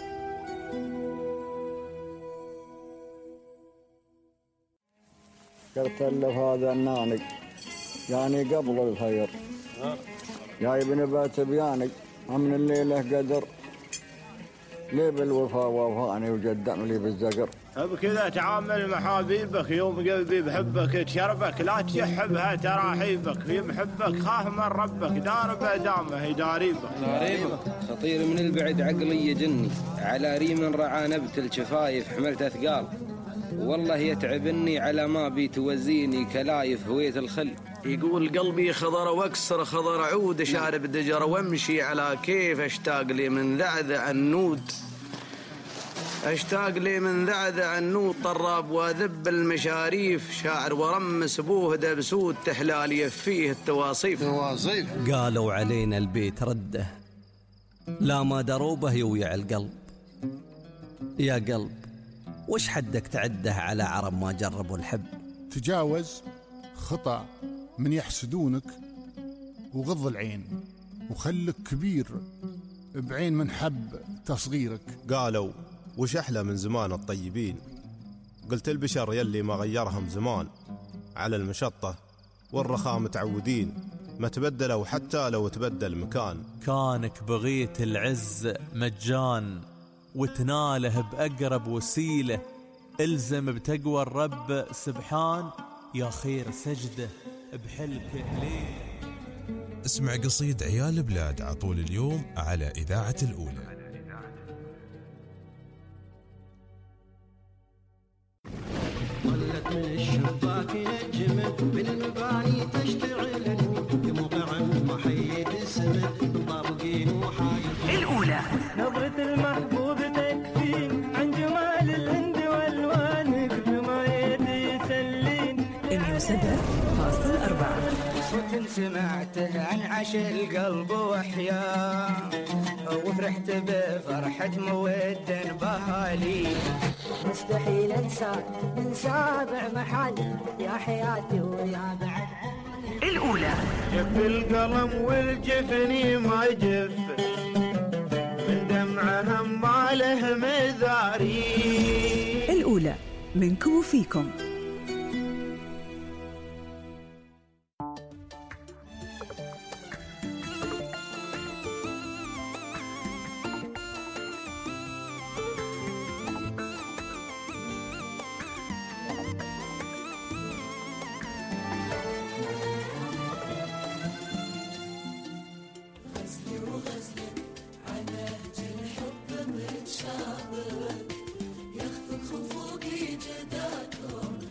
S20: قلت له هذا الناني يعني قبل الخير جاي بنبات بياني من الليلة قدر ليه بالوفاء وفاني وجدم لي بالزقر.
S21: بكذا تعامل مع حبيبك يوم قلبي بحبك تشربك لا تشحبها تراحيبك في محبك خاف من ربك دار دامه يداريبك.
S22: داريبك خطير من البعد عقلي يجني على ريم رعى نبت الشفايف حملت أثقال والله يتعبني على ما بيتوزيني كلايف هوية الخل.
S23: يقول قلبي خضر واكسر خضر عود شارب دجر وامشي على كيف اشتاق لي من ذعذع النود اشتاق لي من ذعذع النود طراب واذب المشاريف شاعر ورمس بوه دبسود تحلالي فيه التواصيف.
S24: تواصيف قالوا علينا البيت رده لا ما دروبه يويع القلب. يا قلب وش حدك تعده على عرب ما جربوا الحب.
S25: تجاوز خطأ من يحسدونك وغض العين وخلك كبير بعين من حب تصغيرك.
S3: قالوا وش أحلى من زمان الطيبين، قلت البشر يلي ما غيرهم زمان على المشطة والرخاء متعودين ما تبدلوا حتى لو تبدل مكان.
S26: كانك بغيت العز مجان وتناله بأقرب وسيلة الزم بتقوى الرب سبحان يا خير سجده بحلك ليلة.
S3: اسمع قصيد عيال بلاد عطول اليوم على إذاعة الأولى.
S27: ظلت من الشباك يجمد بالمباني تشتعل يموقع محيد السمد طابقين وحايط.
S10: الأولى نظرة المحبوب تكفي عن جمال الهند والوان بما يدي يسلين.
S7: مية وسبعة فاصلة أربعة.
S10: صوت سمعته عن عشق القلب وحياه وفرحت بفرحة مودة بهالي.
S28: مستحيل انسى من سابع محل يا حياتي ويا بعد.
S10: الأولى جف القلم والجفني ما جف من دمعها ما له مذاري.
S7: الأولى منكم وفيكم.
S13: يخفق خفوقي جداكم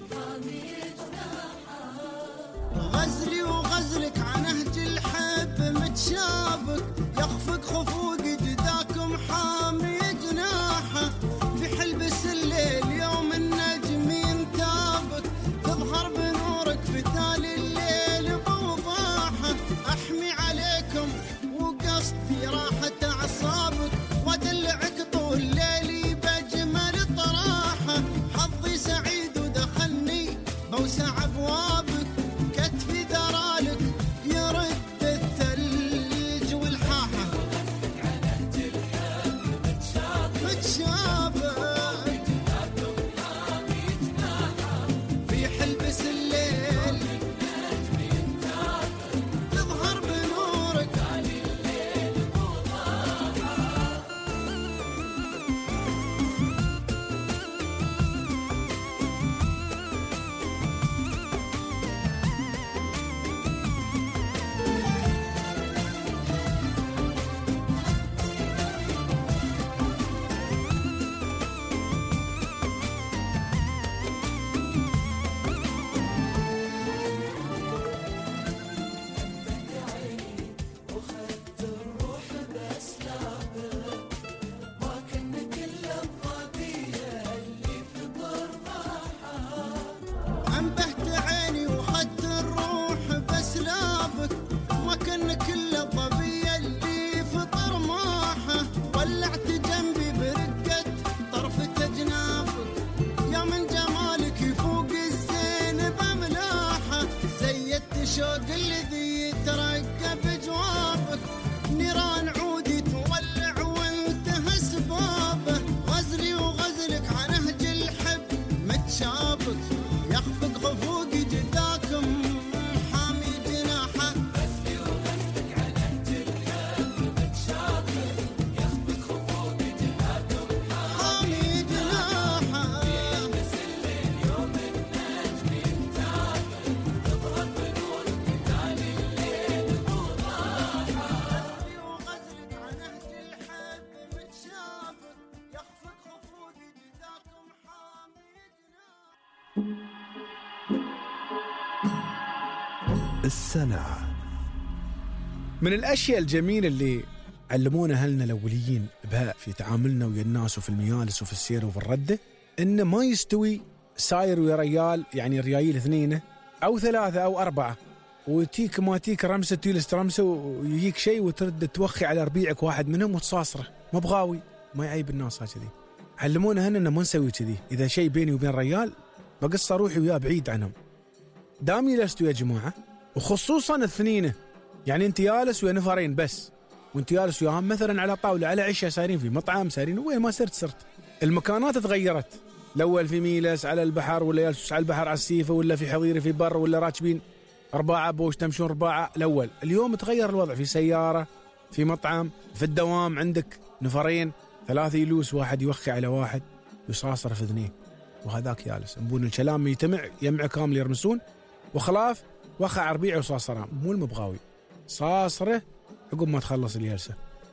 S18: الشوق الذي يترقى بجوابك، نيران عودي تولع وانتهى سبابه، غزلي وغزلك عن نهج الحب متشابك، يخفق خفوق جداكم حامي جناحه. غزلي وغزلك عن نهج الحب متشابك، يخفق خفوق جداكم حامي جناحه. يلبس الليل يوم النجم يتابع، تضرب بنور قتال الليل وضاحه. غزلي وغزلك عن نهج الحب متشابك، يخفق خفوق جداكم حامي جناحه.
S3: السنة.
S1: من الأشياء الجميلة اللي علمونا أهلنا الأوليين بها في تعاملنا ويا الناس وفي المجالس وفي السير وفي الردة، إنه ما يستوي ساير ويا ريال، يعني ريايل اثنين أو ثلاثة أو أربعة، وتيك ما تيك رمسة تجلس رمسة ويجيك شيء وترد توخي على ربيعك واحد منهم وتصاصره، ما بغاوي، ما يعيب الناس هكذي. علمونا أهلنا إنه ما نسوي كذي، إذا شيء بيني وبين ريال بقص روحي وياه بعيد عنهم. دامي لستوا يا جماعة، وخصوصا الاثنين، يعني انت جالس ويا نفرين بس، وانت جالس وياهم مثلا على طاوله على عشاء، سايرين في مطعم، سايرين وين ما صرت صرت المكانات تغيرت. الاول في ميلس على البحر، ولا جالس على البحر على السيفه، ولا في حظيره في بر، ولا راكبين ارباعه بوش تمشون ارباعه. الاول اليوم تغير الوضع، في سياره، في مطعم، في الدوام عندك نفرين ثلاثه يلوس، واحد يوخي على واحد ويصاصر في اثنين، وهذاك جالس نبون الكلام يتمع يمع كامل يرمسون، وخلاف وخى عربيع وصاصران، مو المبغاوي صاصره عقب ما تخلص الجلسه.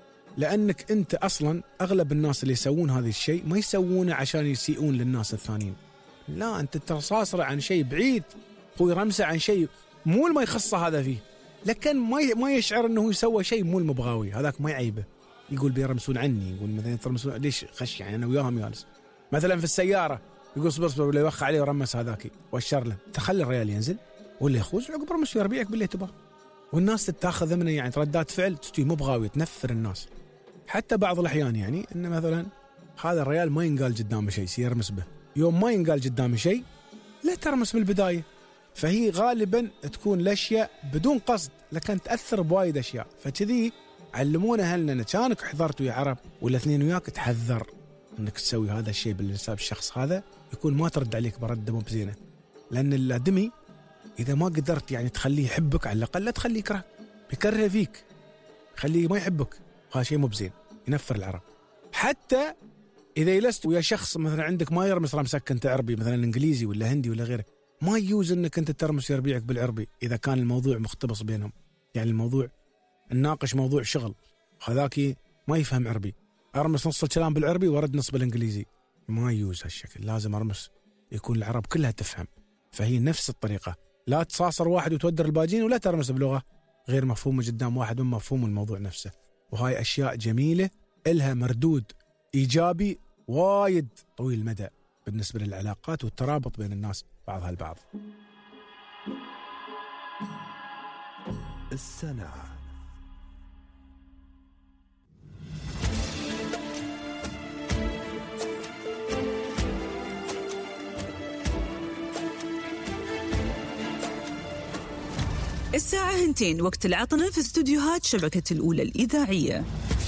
S1: لانك انت اصلا اغلب الناس اللي يسوون هذا الشيء ما يسوونه عشان يسيئون للناس الثانيين، لا، انت ترى صاصره عن شيء بعيد، خوي رمسه عن شيء مو ما يخصه هذا فيه، لكن ما ما يشعر انه يسوى شيء مو المبغاوي، هذاك ما يعيبه، يقول بيرمسون عني، يقول مثلا ترمسون ليش خش، يعني انا وياهم جالس مثلا في السياره، يقول صبر صبر، ولا يوخى عليه ورمس هذاك واشر له، تخلي الرجال ينزل ولا يخوز عقب رمس ويربيعك باللي تبغى. والناس تتاخذ منه يعني ردات فعل تستوي مو بغاوي، تنفر الناس. حتى بعض الاحيان يعني انه مثلا هذا الرجال ما ينقال قدامه شيء سيرمس به، يوم ما ينقال قدامه شيء لا ترمس من البدايه، فهي غالبا تكون الاشياء بدون قصد لكن تاثر بوايد اشياء. فكذي علمونا اهلنا ان كانك حضرت ويا عرب ولا اثنين وياك تحذر انك تسوي هذا الشيء بالنسبه الشخص هذا، يكون ما ترد عليك برده مو بزينه، لان الادمي إذا ما قدرت يعني تخليه يحبك على الأقل لا تخليه يكره، بيكره فيك، خليه ما يحبك، هذا شيء مو بزين، ينفر العرب. حتى إذا جلست ويا شخص مثلا عندك ما يرمس رمسك أنت عربي مثلا إنجليزي ولا هندي ولا غيره، ما يجوز إنك أنت ترمس يربيعك بالعربي إذا كان الموضوع مختبص بينهم، يعني الموضوع الناقش موضوع شغل، هذاك ما يفهم عربي، أرمس نص الكلام بالعربي ورد نص بالإنجليزي، ما يجوز هالشكل، لازم أرمس يكون العرب كلها تفهم. فهي نفس الطريقة، لا تصاصر واحد وتودر الباجين، ولا ترمس بلغة غير مفهومة قدام واحد من مفهوم الموضوع نفسه. وهاي أشياء جميلة إلها مردود إيجابي وايد طويل المدى بالنسبة للعلاقات والترابط بين الناس بعضها البعض.
S3: السنة.
S7: الساعة هنتين وقت العطنة في استوديوهات شبكة الأولى الإذاعية.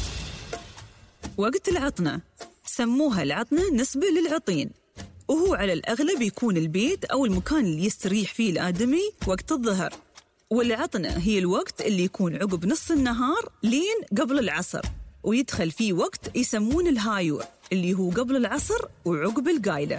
S7: وقت العطنة سموها العطنة نسبة للعطين، وهو على الأغلب يكون البيت أو المكان اللي يستريح فيه الآدمي وقت الظهر، والعطنة هي الوقت اللي يكون عقب نص النهار لين قبل العصر، ويدخل فيه وقت يسمون الهايور اللي هو قبل العصر وعقب القايلة.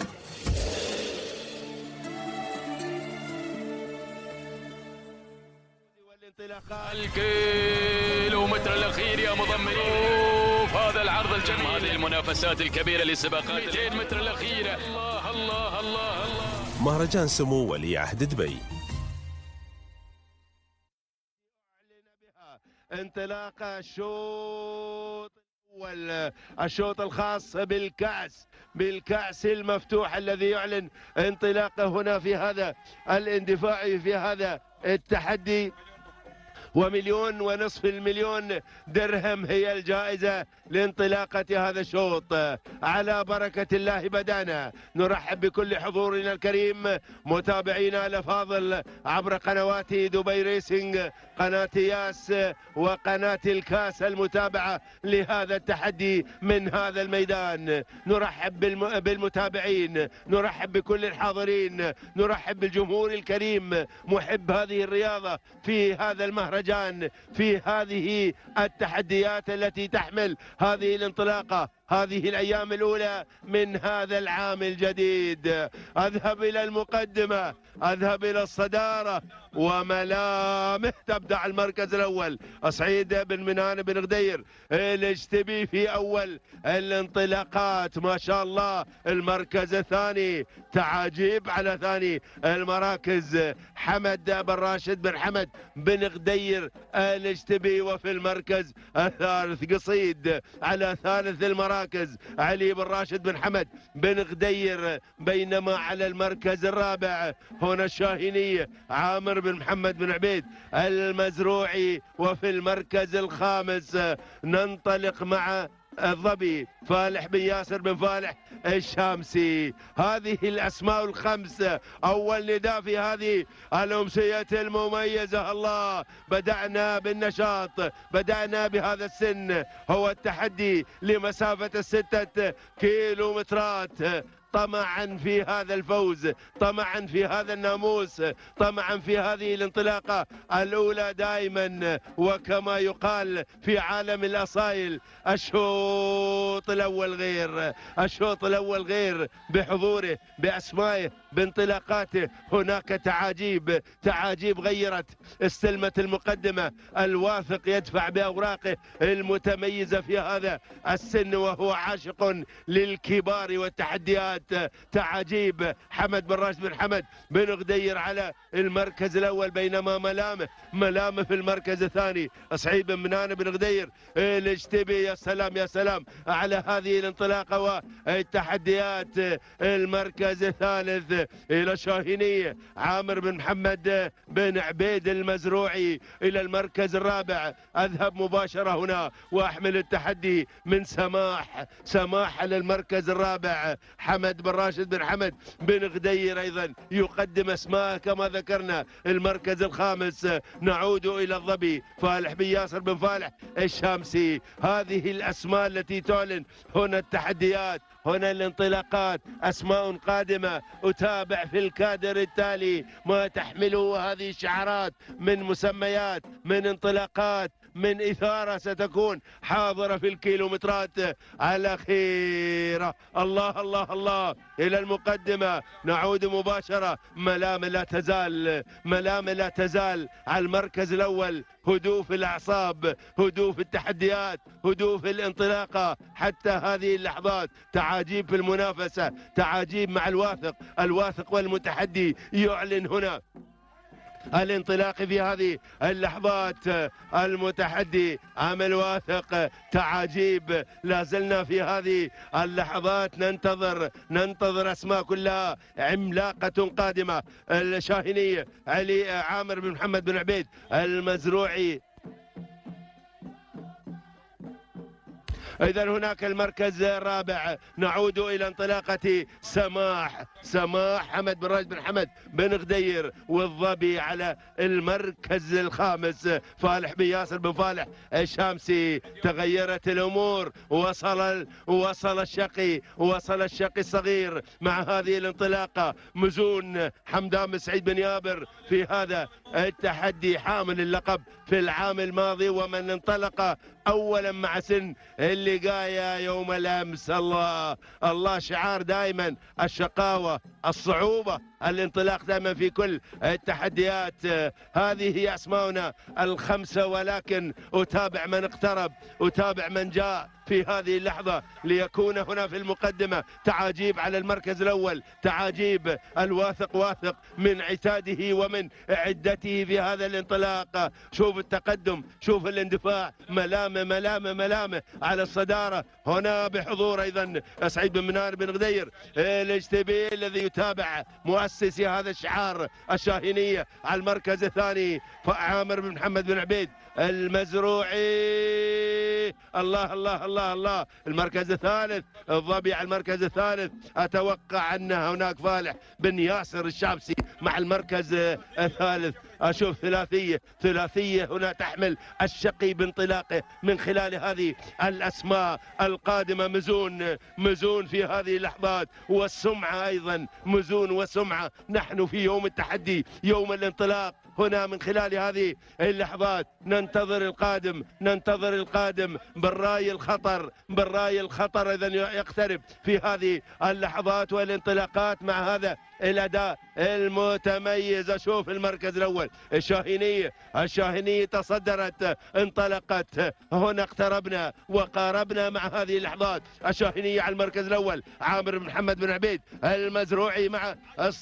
S5: الكيلومتر الأخير يا مضمرين، هذا العرض الجميل، هذه المنافسات الكبيرة لسباقات مئتين متر الأخيرة. الله الله الله الله.
S3: مهرجان سمو ولي عهد دبي.
S21: انطلاقة الشوط الأول، الشوط الخاص بالكأس بالكأس المفتوح الذي يعلن انطلاقه هنا في هذا الاندفاع، في هذا التحدي.
S4: ومليون ونصف المليون درهم هي الجائزة لانطلاقة هذا الشوط. على بركة الله بدأنا. نرحب بكل حضورنا الكريم متابعينا الأفاضل عبر قنوات دبي ريسينج، قناة ياس وقناة الكاس المتابعة لهذا التحدي من هذا الميدان. نرحب بالمتابعين، نرحب بكل الحاضرين، نرحب بالجمهور الكريم محب هذه الرياضة في هذا المهرجان، في هذه التحديات التي تحمل هذه الانطلاقة، هذه الأيام الأولى من هذا العام الجديد. أذهب إلى المقدمة، أذهب إلى الصدارة، وملامح تبدأ المركز الأول. سعيد بن منان بن غدير الاشتبي في أول الانطلاقات، ما شاء الله. المركز الثاني تعاجيب على ثاني المراكز، حمد بن راشد بن حمد بن غدير الاشتبي. وفي المركز الثالث قصيد على ثالث المراكز علي بن راشد بن حمد بن غدير. بينما على المركز الرابع هنا الشاهيني عامر بن محمد بن عبيد المزروعي. وفي المركز الخامس ننطلق مع الظبي فالح بن ياسر بن فالح الشامسي. هذه الأسماء الخمس، أول نداء في هذه الأمسية المميزة. الله، بدأنا بالنشاط، بدأنا بهذا السن، هو التحدي لمسافة الستة كيلومترات، طمعا في هذا الفوز، طمعا في هذا الناموس، طمعا في هذه الانطلاقة الأولى دائما. وكما يقال في عالم الأصايل، الشوط الأول غير، الشوط الأول غير بحضوره، بأسمائه، بانطلاقاته. هناك تعاجيب، تعاجيب غيرت، استلمت المقدمة. الواثق يدفع بأوراقه المتميزة في هذا السن، وهو عاشق للكبار والتحديات. تعاجيب حمد بن راشد بن حمد بن غدير على المركز الأول، بينما ملامه ملامه في المركز الثاني. سعيد بن منان بن غدير الاشتبي. يا سلام يا سلام على هذه الانطلاقة والتحديات. المركز الثالث إلى شاهينية عامر بن محمد بن عبيد المزروعي. إلى المركز الرابع أذهب مباشرة هنا وأحمل التحدي من سماح، سماح على المركز الرابع. حمد بن راشد بن حمد بن غدير أيضا يقدم اسماء كما ذكرنا. المركز الخامس نعود إلى الظبي فالح بن ياسر بن فالح الشامسي. هذه الأسماء التي تعلن هنا التحديات، هنا الانطلاقات، أسماء قادمة. أتابع في الكادر التالي ما تحمله هذه الشعارات من مسميات، من انطلاقات، من إثارة ستكون حاضرة في الكيلومترات الأخيرة. الله الله الله. إلى المقدمة نعود مباشرة. ملام لا تزال، ملام لا تزال على المركز الأول. هدوء في الأعصاب، هدوء في التحديات، هدوء في الانطلاقة حتى هذه اللحظات. تعاجيب في المنافسة، تعاجيب مع الواثق، الواثق والمتحدي يعلن هنا الانطلاق في هذه اللحظات. المتحدي عمل واثق، تعاجيب. لا زلنا في هذه اللحظات ننتظر، ننتظر أسماء كلها عملاقة قادمة. الشاهينية علي عامر بن محمد بن عبيد المزروعي. إذا هناك المركز الرابع نعود إلى انطلاقة سماح، سماح حمد بن راشد بن حمد بن غدير. والظبي على المركز الخامس فالح بن ياسر بن فالح الشامسي. تغيرت الأمور، وصل وصل الشقي، وصل الشقي الصغير مع هذه الانطلاقة. مزون حمدان بن سعيد بن يابر في هذا التحدي، حامل اللقب في العام الماضي، ومن انطلق أولا مع سن اللقاية يوم الأمس. الله الله، شعار دائما الشقاوة، الصعوبة، الانطلاق دائما في كل التحديات. هذه هي أسماؤنا الخمسة، ولكن أتابع من اقترب، أتابع من جاء في هذه اللحظة ليكون هنا في المقدمة. تعاجيب على المركز الأول، تعاجيب الواثق واثق من عتاده ومن عدته في هذا الانطلاق. شوف التقدم، شوف الاندفاع، ملامه ملامه ملامه على الصدارة هنا بحضور أيضا سعيد بن منار بن غدير الاشتبيل الذي يتابع مؤسسي هذا الشعار الشاهينية. على المركز الثاني عامر بن محمد بن عبيد المزروعي. الله الله الله الله. المركز الثالث الظبي على المركز الثالث. أتوقع أن هناك فالح بن ياسر الشابسي مع المركز الثالث. أشوف ثلاثية ثلاثية هنا تحمل الشقي بانطلاقه من خلال هذه الأسماء القادمة. مزون مزون في هذه اللحظات، والسمعة أيضا مزون وسمعة. نحن في يوم التحدي، يوم الانطلاق. هنا من خلال هذه اللحظات ننتظر القادم، ننتظر القادم بالراي الخطر، بالراي الخطر إذا يقترب في هذه اللحظات والانطلاقات مع هذا الأداء المتميز. أشوف المركز الأول الشاهينية، الشاهينية تصدرت، انطلقت. هنا اقتربنا وقاربنا مع هذه اللحظات. الشاهينية على المركز الأول عامر بن محمد بن عبيد المزروعي مع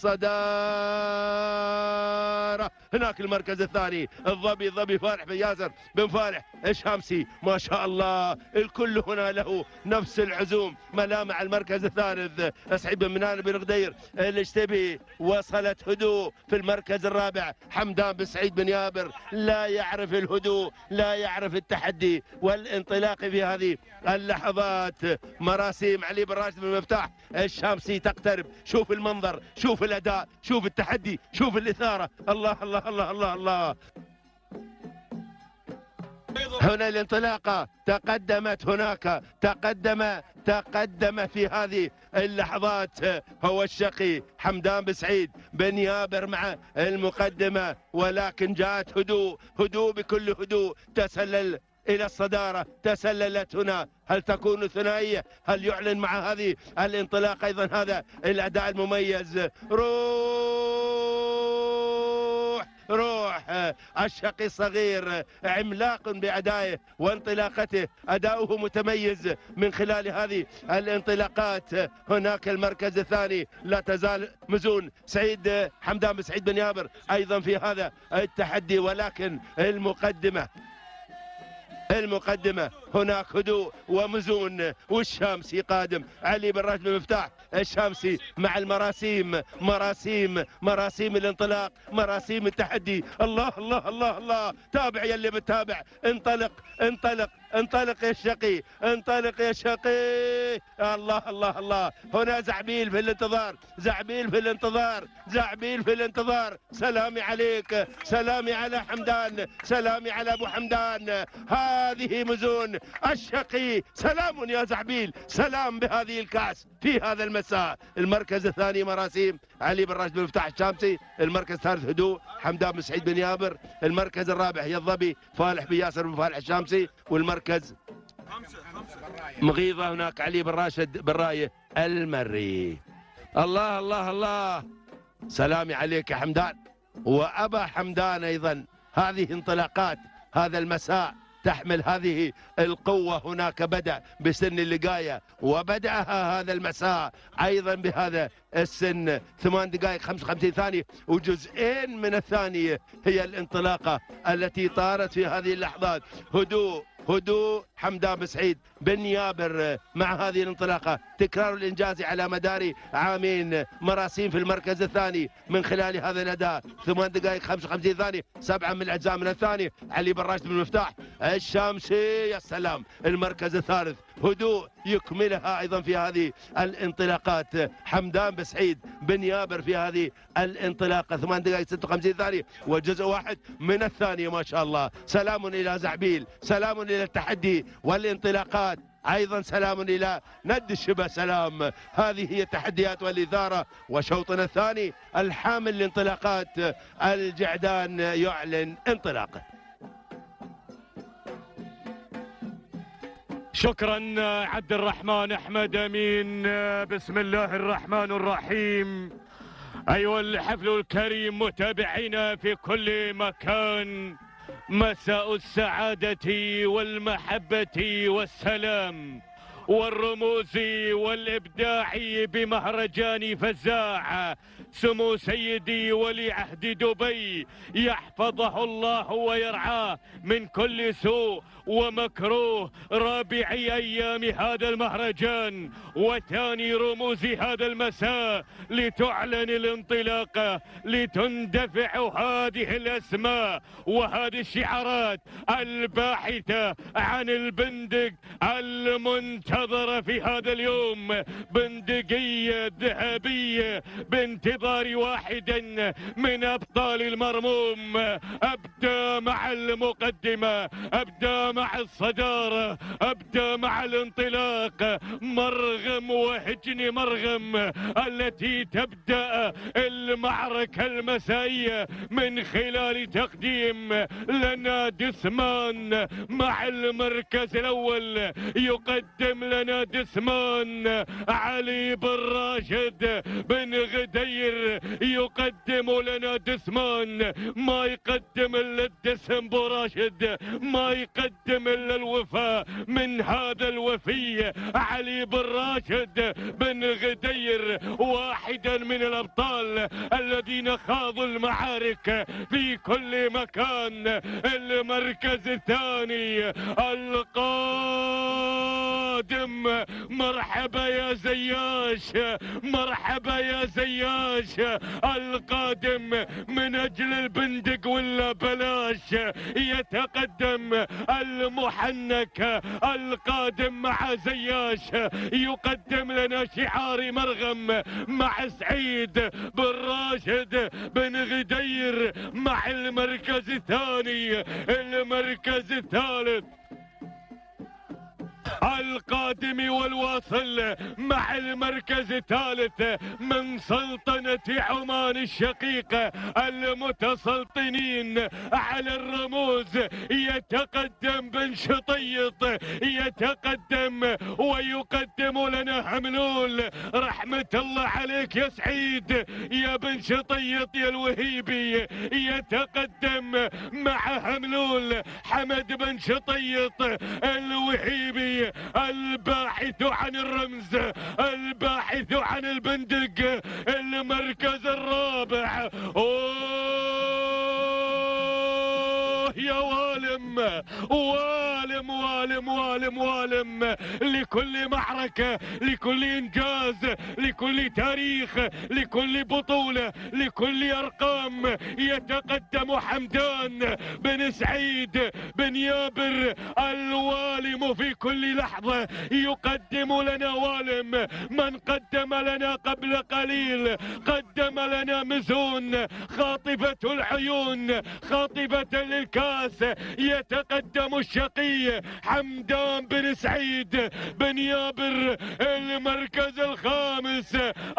S4: الصدارة. هناك المركز الثاني الظبي الظبي فالح بن ياسر بن فالح الشامسي. ما شاء الله الكل هنا له نفس العزوم. ملامع المركز الثالث سعيد بن منان بن غدير الاشتبي. وصلت هدوء في المركز الرابع حمدان بن سعيد بن يابر. لا يعرف الهدوء، لا يعرف التحدي والانطلاق في هذه اللحظات. مراسيم علي بن راشد بن مفتاح الشامسي تقترب. شوف المنظر، شوف الأداء، شوف التحدي، شوف الإثارة. الله الله الله الله الله. هنا الانطلاقة تقدمت، هناك تقدم تقدم في هذه اللحظات هو الشقي حمدان بن سعيد بن يابر مع المقدمة، ولكن جاءت هدوء هدوء بكل هدوء. تسلل إلى الصدارة، تسللت هنا. هل تكون ثنائية؟ هل يعلن مع هذه الانطلاق أيضا هذا الأداء المميز؟ روح روح الشقي الصغير عملاق بأدائه وانطلاقته، أداؤه متميز من خلال هذه الانطلاقات. هناك المركز الثاني لا تزال مزون سعيد حمدان بن سعيد بن يابر أيضا في هذا التحدي، ولكن المقدمة المقدمة هناك هدوء ومزون. والشامسي قادم علي بن راشد بن مفتاح الشامسي مع المراسيم، مراسيم مراسيم الانطلاق، مراسيم التحدي. الله الله الله الله. تابع يا اللي بتتابع. انطلق انطلق انطلق يا شقي، انطلق يا شقي. الله الله الله. هنا زعبيل في الانتظار، زعبيل في الانتظار، زعبيل في الانتظار. سلامي عليك، سلامي على حمدان، سلامي على ابو حمدان. هذه مزون الشقي. سلام يا زعبيل، سلام بهذه الكأس في هذا المساء. المركز الثاني مراسيم علي بن راشد بن مفتاح الشامسي. المركز الثالث هدوء حمدان بن سعيد بن يابر. المركز الرابع هي الظبي فالح بن ياسر بن فالح الشامسي. والمركز مغيظة هناك علي بن راشد بن رايه المري. الله الله الله. سلامي عليك يا حمدان وأبا حمدان أيضا. هذه انطلاقات هذا المساء تحمل هذه القوة. هناك بدأ بسن اللقاية، وبدأها هذا المساء أيضا بهذا السن. ثمان دقائق خمسة وخمسين ثانية وجزئين من الثانية هي الانطلاقة التي طارت في هذه اللحظات. هدوء هدوء حمدان بن سعيد بن يابر مع هذه الانطلاقة. تكرار الإنجازي على مدار عامين. مراسيم في المركز الثاني من خلال هذا الأداء. ثمان دقائق خمسة وخمسين ثانية، سبعة من الأجزاء من الثانية. علي بن راشد بن مفتاح الشامسي. يا سلام. المركز الثالث هدوء يكملها أيضا في هذه الانطلاقات حمدان بن سعيد بن يابر في هذه الانطلاقة. ثمان دقائق ستة وخمسين ثانية وجزء واحد من الثانية. ما شاء الله. سلام إلى زعبيل، سلام إلى التحدي والانطلاقات. أيضا سلام إلى ند الشبه. سلام. هذه هي التحديات والإثارة. وشوطنا الثاني الحامل لانطلاقات الجعدان يعلن انطلاقه.
S6: شكرا عبد الرحمن أحمد أمين. بسم الله الرحمن الرحيم. أيها الحفل الكريم متابعينا في كل مكان، مساء السعادة والمحبة والسلام والرموز والإبداع بمهرجان فزاع سمو سيدي ولي عهد دبي يحفظه الله ويرعاه من كل سوء ومكروه. رابع أيام هذا المهرجان وثاني رموز هذا المساء لتعلن الانطلاقة، لتندفع هذه الأسماء وهذه الشعارات الباحثة عن البندق المنتظرة في هذا اليوم، بندقية ذهبية بانتظار واحد من أبطال المرموم. أبدأ مع المقدمة، أبدأ مع الصدارة، أبدأ مع الانطلاق. مرغم وهجن مرغم التي تبدأ المعركة المسائية من خلال تقديم لنا دسمان. مع المركز الأول يقدم لنا دسمان علي بن راشد بن غدير، يقدم لنا دسمان ما يقدم إلا الدسم براشد، ما يقدم إلا الوفاء من هذا الوفي علي بن راشد بن غدير، واحدا من الأبطال الذين خاضوا المعارك في كل مكان. المركز الثاني القادم، مرحبا يا زياش، مرحبا يا زياش، القادم من أجل البندق ولا بلاش. يتقدم المحنك القادم مع زياش، يقدم لنا شعار مرغم مع سعيد بن راشد بن غدير. مع المركز الثاني المركز الثالث القادم والواصل مع المركز الثالث من سلطنة عمان الشقيقة المتسلطنين على الرموز. يتقدم بن شطيط، يتقدم ويقدم لنا هملول. رحمة الله عليك يا سعيد يا بن شطيط يا الوهيبي. يتقدم مع هملول حمد بن شطيط الوهيبي الباحث عن الرمز، الباحث عن البندق. المركز الرابع أوه يا والم والم والم والم والم لكل معركة، لكل إنجاز، لكل تاريخ، لكل بطولة، لكل أرقام. يتقدم حمدان بن سعيد بن يابر الوالم في كل لحظة. يقدم لنا والم من قدم لنا قبل قليل، قدم لنا مزون خاطفة العيون، خاطفة للكاس. يتقدم الشقي حمدان بن سعيد بن يابر. المركز الخامس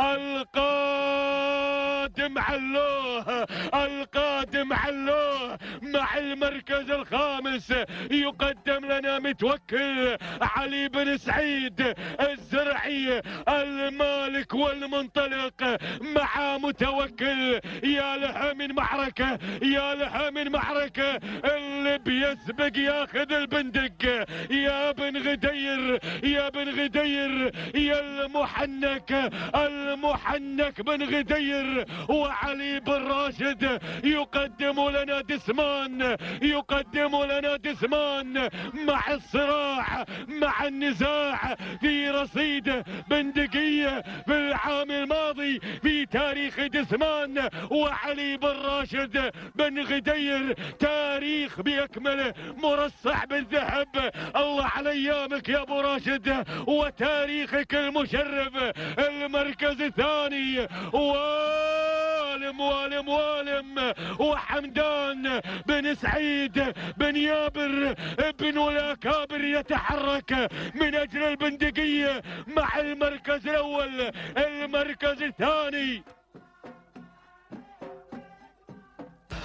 S6: القادم علوه، القادم علوه مع المركز الخامس. يقدم لنا متوكل علي بن سعيد الزرعي المالك والمنطلق مع متوكل. يا لها من معركة، يا لها من معركة. اللي بيسبق ياخذ البندق. يا بن غدير، يا بن غدير، يا المحنك، المحنك بن غدير وعلي بن راشد. يقدم لنا دسمان، يقدم لنا دسمان مع الصراع، مع النزاع في رصيد بندقية في العام الماضي في تاريخ دسمان وعلي بن راشد بن غدير. تاريخ بأكمله مرصع بالذهب. الله على ايامك يا ابو راشد وتاريخك المشرف. المركز الثاني والم والم والم وحمدان بن سعيد بن يابر ابن الاكابر يتحرك من اجل البندقية مع المركز الاول. المركز الثاني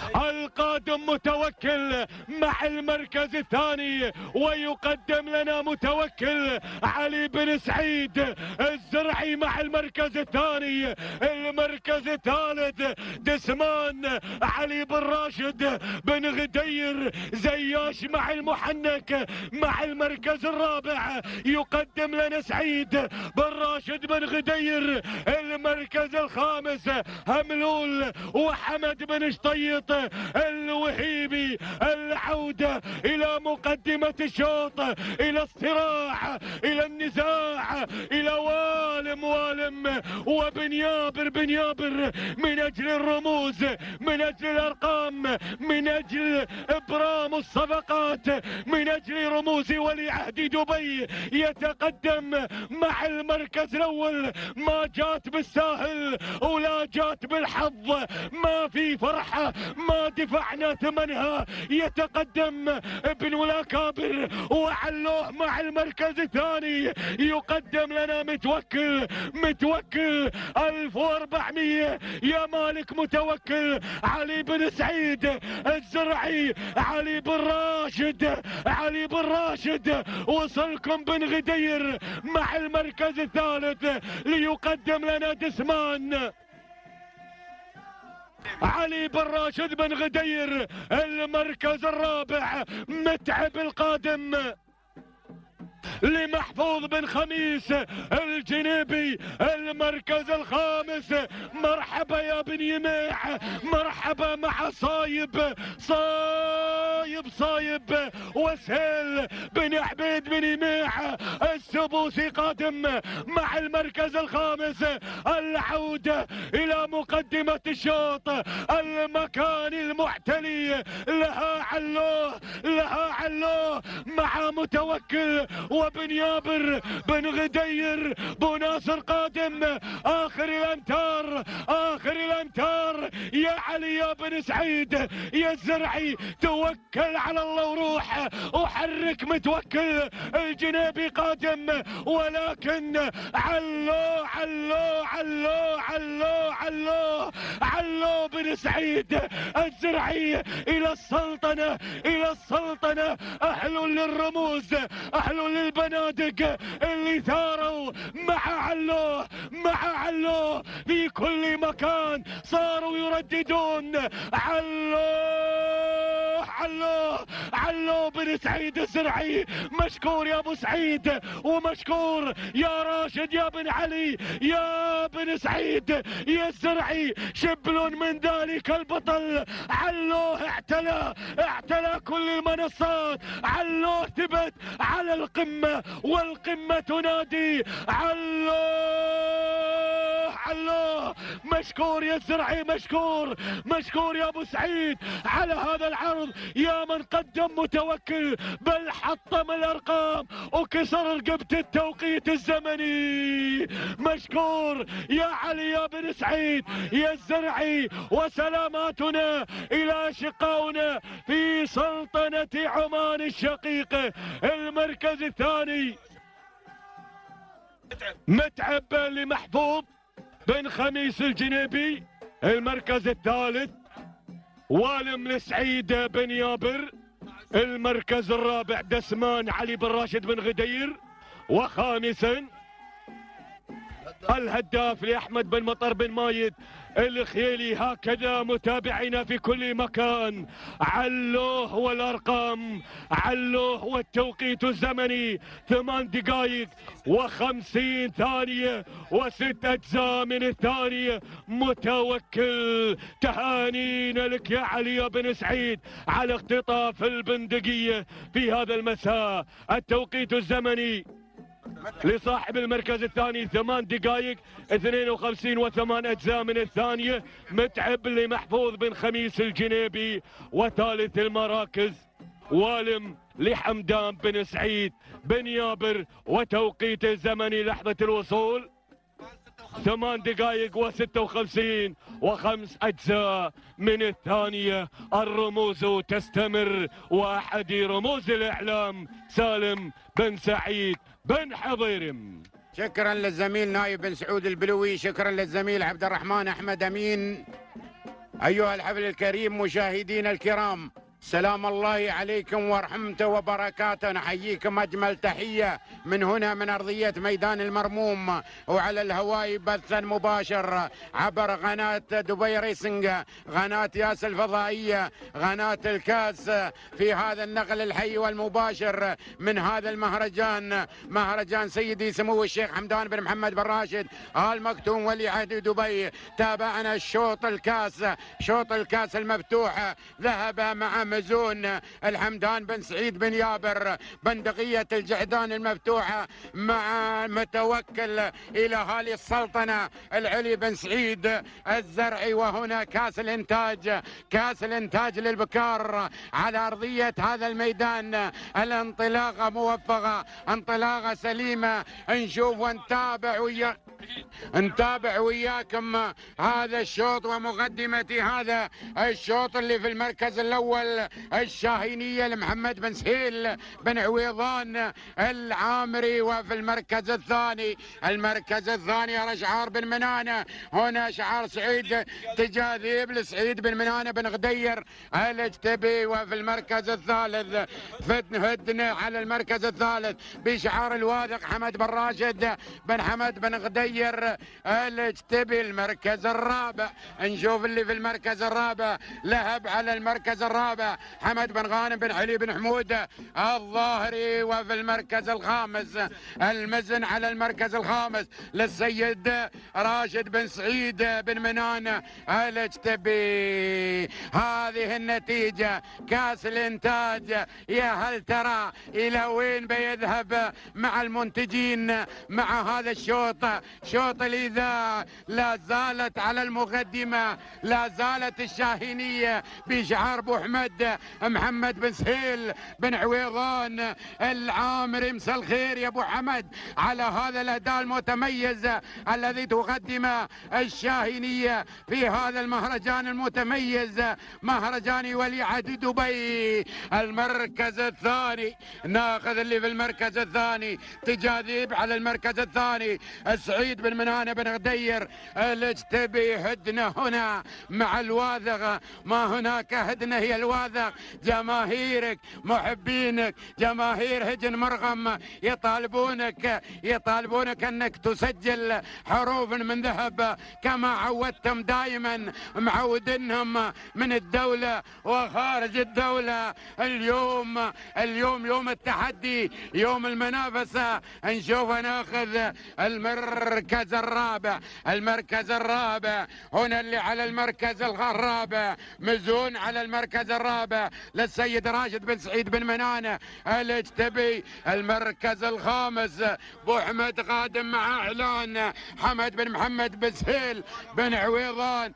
S6: القادم متوكل مع المركز الثاني، ويقدم لنا متوكل علي بن سعيد الزرعي مع المركز الثاني. المركز الثالث دسمان علي بن راشد بن غدير زياش مع المحنك مع المركز الرابع. يقدم لنا سعيد بن راشد بن غدير. المركز الخامس هملول وحمد بن شطيط الوهيبي. العودة إلى مقدمة الشوط، إلى الصراع، إلى النزاع، إلى والم والم وبنيابر بنيابر، من أجل الرموز، من أجل الأرقام، من أجل إبرام الصفقات، من أجل رموز ولي عهد دبي. يتقدم مع المركز الأول. ما جات بالساهل ولا جات بالحظ، ما في فرحة ما دفعنا ثمنها. يتقدم ابن الأكابر وعلوه مع المركز الثاني. يقدم لنا متوكل متوكل ألف وأربعمية يا مالك متوكل علي بن سعيد الزرعي. علي بن راشد علي بن راشد وصلكم بن غدير مع المركز الثالث. ليقدم لنا دسمان علي بن راشد بن غدير. المركز الرابع متعب القادم لمحفوظ بن خميس الجنيبي. المركز الخامس مرحبا يا بن يميع، مرحبا مع صايب صايب صايب وسهيل بن عبيد بن يميع السبوسي قادم مع المركز الخامس. العودة إلى مقدمة الشوط، المكان المعتلي. لها علوه لها علوه مع متوكل وبنيابر بن غدير. بو ناصر قادم آخر الأمتار آخر الأمتار. يا علي يا بن سعيد يا الزرعي، توكل على الله وروح وحرك متوكل. الجنيبي قادم، ولكن علو علو علو علو علو علو بن سعيد الزرعي إلى السلطنة إلى السلطنة. أهل للرموز، أهل للبنادق اللي ثاروا مع علوه مع علوه في كل مكان. صاروا يرددون علوه علوه علوه بن سعيد الزرعي. مشكور يا ابو سعيد، ومشكور يا راشد يا بن علي يا بن سعيد يا الزرعي. شبل من ذلك البطل. علوه اعتلى اعتلى كل المنصات. علوه ثبت على القمة، والقمة تنادي علوه علوه. مشكور يا الزرعي، مشكور مشكور يا ابو سعيد على هذا العرض. يا من قدم متوكل، بل حطم الارقام وكسر رقبة التوقيت الزمني. مشكور يا علي يا بن سعيد يا الزرعي. وسلاماتنا الى اشقائنا في سلطنة عمان الشقيقة. المركز الثاني متعب لمحفوظ بن خميس الجنيبي. المركز الثالث والم لسعيد بن يابر. المركز الرابع دسمان علي بن راشد بن غدير. وخامسا الهداف لأحمد بن مطر بن مايد الخيلي. هكذا متابعينا في كل مكان. علوه والأرقام، علوه والتوقيت الزمني. ثمان دقائق وخمسين ثانية وست أجزاء من الثانية. متوكل، تهانينا لك يا علي بن سعيد على اختطاف البندقية في هذا المساء. التوقيت الزمني لصاحب المركز الثاني ثمان دقائق اثنين وخمسين وثمان أجزاء من الثانية. متعب لمحفوظ بن خميس الجنيبي. وثالث المراكز والم لحمدان بن سعيد بن يابر. وتوقيت الزمني لحظة الوصول ثمان دقائق وستة وخمسين وخمس أجزاء من الثانية. الرموز تستمر، وأحد رموز الإعلام سالم بن سعيد بن حضيرم.
S8: شكرا للزميل نايف بن سعود البلوي، شكرا للزميل عبد الرحمن أحمد أمين أيها الحفل الكريم مشاهدينا الكرام، سلام الله عليكم ورحمته وبركاته. نحييكم أجمل تحية من هنا من أرضية ميدان المرموم، وعلى الهواء بثا مباشر عبر قناة دبي ريسنج، قناة ياس الفضائية، قناة الكاس، في هذا النقل الحي والمباشر من هذا المهرجان، مهرجان سيدي سمو الشيخ حمدان بن محمد بن راشد آل مكتوم ولي عهد دبي. تابعنا الشوط الكاس، شوط الكاس المفتوح، ذهب مع مزون الحمدان بن سعيد بن يابر، بندقية الجعدان المفتوحة مع متوكل إلى هالي السلطنة العلي بن سعيد الزرعي. وهنا كاس الإنتاج، كاس الإنتاج للبكار على أرضية هذا الميدان. الانطلاقة موفقة، انطلاقة سليمة. نشوف ونتابع ويا نتابع وياكم هذا الشوط ومقدمة هذا الشوط اللي في المركز الأول الشاهينية لمحمد بن سهيل بن عويضان العامري، وفي المركز الثاني المركز الثاني رشعار بن منانة. هنا شعار سعيد تجاذيب لسعيد بن منانة بن غدير الاجتبي. وفي المركز الثالث هدن على المركز الثالث بشعار الواثق حمد بن راشد بن حمد بن غدير الاجتبي. المركز الرابع نشوف اللي في المركز الرابع لهب على المركز الرابع حمد بن غانم بن علي بن حمود الظاهري. وفي المركز الخامس المزن على المركز الخامس للسيد راشد بن سعيد بن منان الاجتبي. هذه النتيجة كاس الانتاج. يا هل ترى الى وين بيذهب مع المنتجين مع هذا الشوط؟ شوط الاذاعة لا زالت على المقدمة، لا زالت الشاهينية بشعار ابو احمد محمد بن سهيل بن عويضان العامري. مساء الخير يا ابو حمد على هذا الاداء المتميز الذي تقدمه الشاهينية في هذا المهرجان المتميز، مهرجان ولي عهد دبي. المركز الثاني ناخذ اللي في المركز الثاني تجاذيب على المركز الثاني سعيد بن منانة بن غدير الاجتبي. هدنة هنا مع الواثق، ما هناك هدنة هي الواثق. جماهيرك محبينك جماهير هجن مرغم يطالبونك يطالبونك انك تسجل حروف من ذهب كما عودتم دائما، معودينهم من الدولة وخارج الدولة. اليوم اليوم يوم التحدي، يوم المنافسة. نشوف ناخذ المركز الرابع، المركز الرابع هنا اللي على المركز الرابع مزون على المركز الرابع للسيد راشد بن سعيد بن منانة الاجتبي. المركز الخامس ابو احمد قادم مع اعلان حمد بن محمد بن سهيل بن عويضان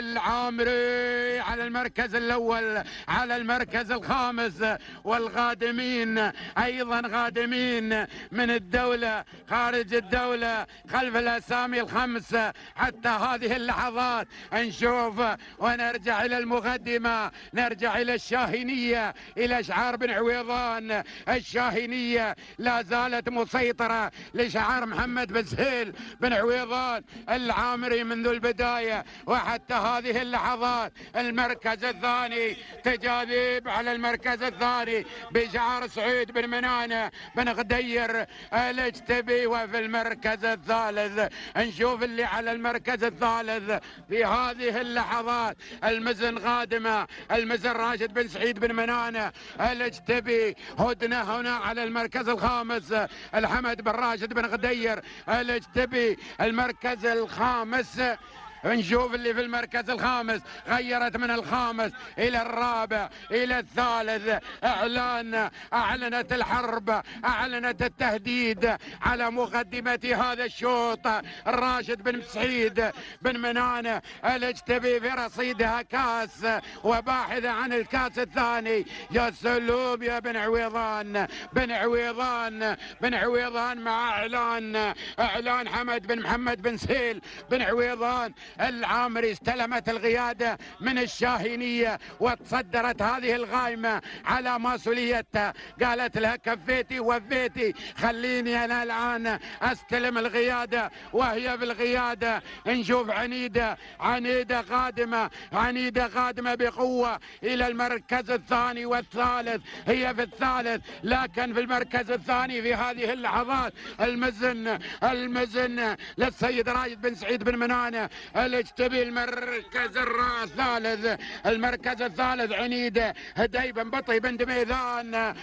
S8: العامري على المركز الاول على المركز الخامس. والقادمين ايضا قادمين من الدولة خارج الدولة خلف الاسامي الخمسة حتى هذه اللحظات. نشوف ونرجع الى المقدمة، نرجع الى الشاهينية الى شعار بن عويضان. الشاهينية لا زالت مسيطرة لشعار محمد بن سهيل بن عويضان العامري منذ البداية وحتى هذه اللحظات. المركز الثاني تجاذيب على المركز الثاني بشعار سعيد بن منانة بن غدير الاجتبي. وفي المركز الثالث نشوف اللي على المركز الثالث في هذه اللحظات المزن قادمة، المزن راشد بن سعيد بن منانة الاجتبي. هدنة هنا على المركز الخامس الحمد بن راشد بن غدير الاجتبي. المركز الخامس نشوف اللي في المركز الخامس غيرت من الخامس إلى الرابع إلى الثالث. إعلان أعلنت الحرب، أعلنت التهديد على مقدمة هذا الشوط. الراشد بن سعيد بن منانة الاجتبي في رصيدها كاس وباحثة عن الكاس الثاني. يا سلوم يا بن عويضان بن عويضان بن عويضان مع إعلان إعلان حمد بن محمد بن سهيل بن عويضان العامري استلمت القيادة من الشاهينية وتصدرت هذه الغايمة على مسؤوليتها. قالت لها كفيتي وفيتي، خليني أنا الآن أستلم القيادة. وهي بالقيادة نشوف عنيدة عنيدة قادمة عنيدة قادمة بقوة إلى المركز الثاني والثالث. هي في الثالث، لكن في المركز الثاني في هذه اللحظات المزن المزن للسيد راشد بن سعيد بن منانة الاجتبي. المركز الثالث المركز الثالث عنيدة هدي بن بطي بن دميذان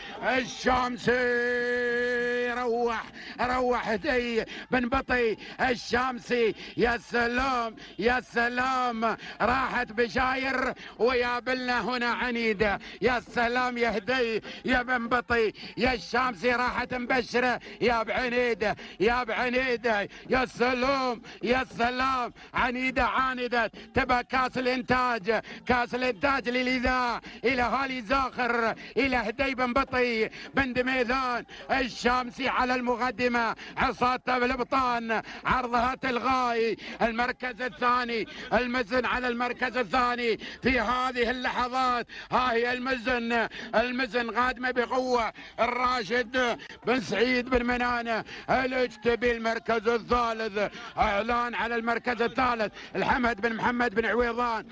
S8: الشامسي. روح روح هدي بن بطي الشامسي. يا سلام يا سلام، راحت بشاير ويابلنا هنا عنيدة. يا سلام يا هدي يا بن بطي يا الشامسي، راحت مبشرة يا بعنيدة يا بعنيدة. يا سلام يا سلام، عنيدة عاندت تبى كاس الانتاج كاس الانتاج للإذاعة إلى هالي زاخر إلى هدي بن بطي بن دميذان الشامسي على المقدمة. عصاته بالابطان، عرضها تلغاي. المركز الثاني المزن على المركز الثاني في هذه اللحظات. ها هي المزن المزن قادمة بقوة. الراشد بن سعيد بن منانة الاجتبي المركز الثالث. اعلان على المركز الثالث الحمد بن محمد بن عويضان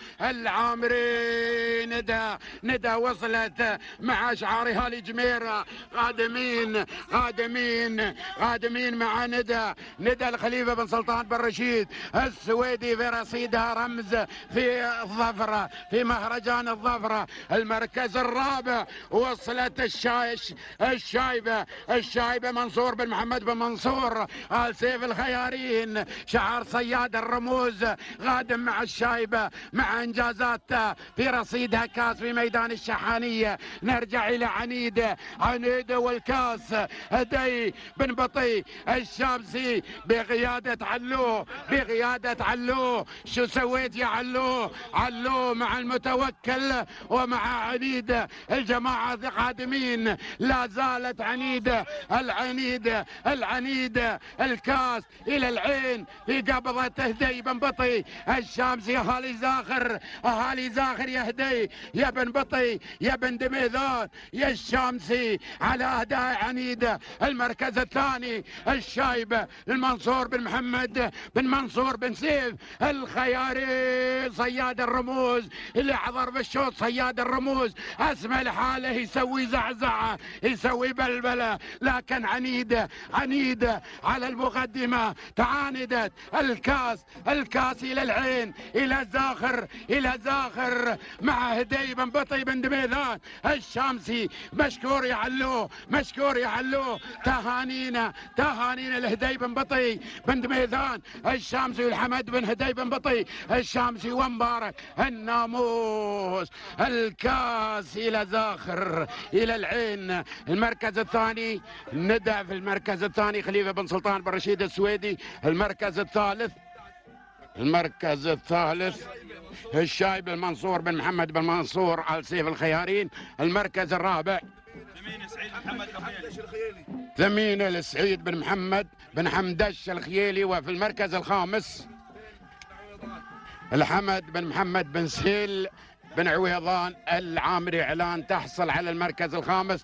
S8: العامري. ندى ندى وصلت مع اشعار هالي جميرة. قادمين قادمين قادمين مع ندى ندى الخليفة بن سلطان بن رشيد السويدي في رصيدها رمز في الظفرة في مهرجان الظفرة. المركز الرابع وصلت الشايش الشايبة الشايبة منصور بن محمد بن منصور آل سيف الخيارين شعار صياد الرموز. قادم مع الشايبة مع انجازاتها في رصيدها كاس في ميدان الشحانية. نرجع الى عنيدة عنيدة والكاس. هدي بن بطي الشامسي بقيادة علو بقيادة علو. شو سويت يا علو؟ علو مع المتوكل ومع عنيدة. الجماعة قادمين، لا زالت عنيدة العنيدة العنيدة. الكاس إلى العين في قبضة هدي بن بطي الشامسي. أهالي زاخر أهالي زاخر يا هدي يا بن بطي يا بن دميذان يا الشامسي على أداء عنيدة. المركز الثاني الشايبة المنصور بن محمد بن منصور بن سيف الخياري صياد الرموز اللي حضر بالشوط. صياد الرموز اسمه لحاله يسوي زعزعة يسوي بلبلة، لكن عنيدة عنيدة على المقدمة. تعاندت الكاس الكاس إلى العين إلى زاخر إلى زاخر مع هدي بن بطي بن دميذان الشامسي. مشكور يا علو مشكور يا علو. تهانينا تهانينا لهدي بن بطي بن دميذان الشامسي والحمد بن هدي بن بطي الشامسي ومبارك الناموس. الكاس إلى زاخر إلى العين. المركز الثاني ندى في المركز الثاني خليفة بن سلطان بن رشيد السويدي. المركز الثالث المركز الثالث الشايب المنصور بن محمد بن منصور آل سيف الخيارين. المركز الرابع ثمين السعيد بن محمد بن حمدش الخيالي. وفي المركز الخامس الحمد بن محمد بن سهيل بن عويضان العامري. اعلان تحصل على المركز الخامس.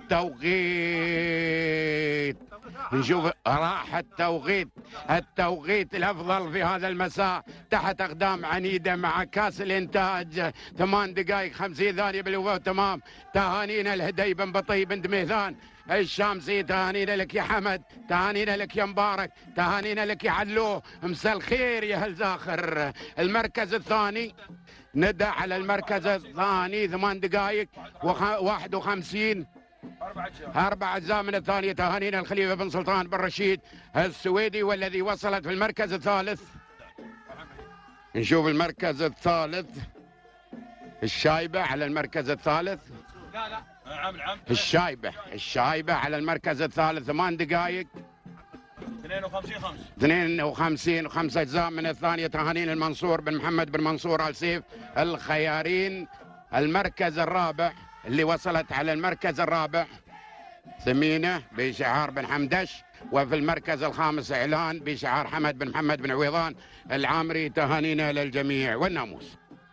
S8: التوقيت نشوف راح التوقيت التوقيت الافضل في هذا المساء تحت اقدام عنيدة مع كاس الانتاج. ثمان دقائق خمسين ثانية بالوفاء تمام. تهانينا الهدي بن بطي بن دميذان الشامسي. تهانينا لك يا حمد تهانينا لك يا مبارك تهانينا لك يا علو. مساء الخير يا هل زاخر. المركز الثاني ندى على المركز الثاني ثمان دقائق واحد وخمسين أربع أجزاء من الثانية. تهانينا الخليفة بن سلطان بن رشيد السويدي والذي وصلت في المركز الثالث. نشوف المركز الثالث الشايبة على المركز الثالث. الشايبة الشايبة على المركز الثالث ثمان دقائق اثنين وخمسين خمسة اثنين وخمسين وخمسة أجزاء من الثانية. تهانين المنصور بن محمد بن منصور آل سيف الخيارين. المركز الرابع اللي وصلت على المركز الرابع ثمينة بشعار بن حمدش وفي المركز الخامس إعلان بشعار حمد بن محمد بن عويضان العامري. تهانينا للجميع والناموس.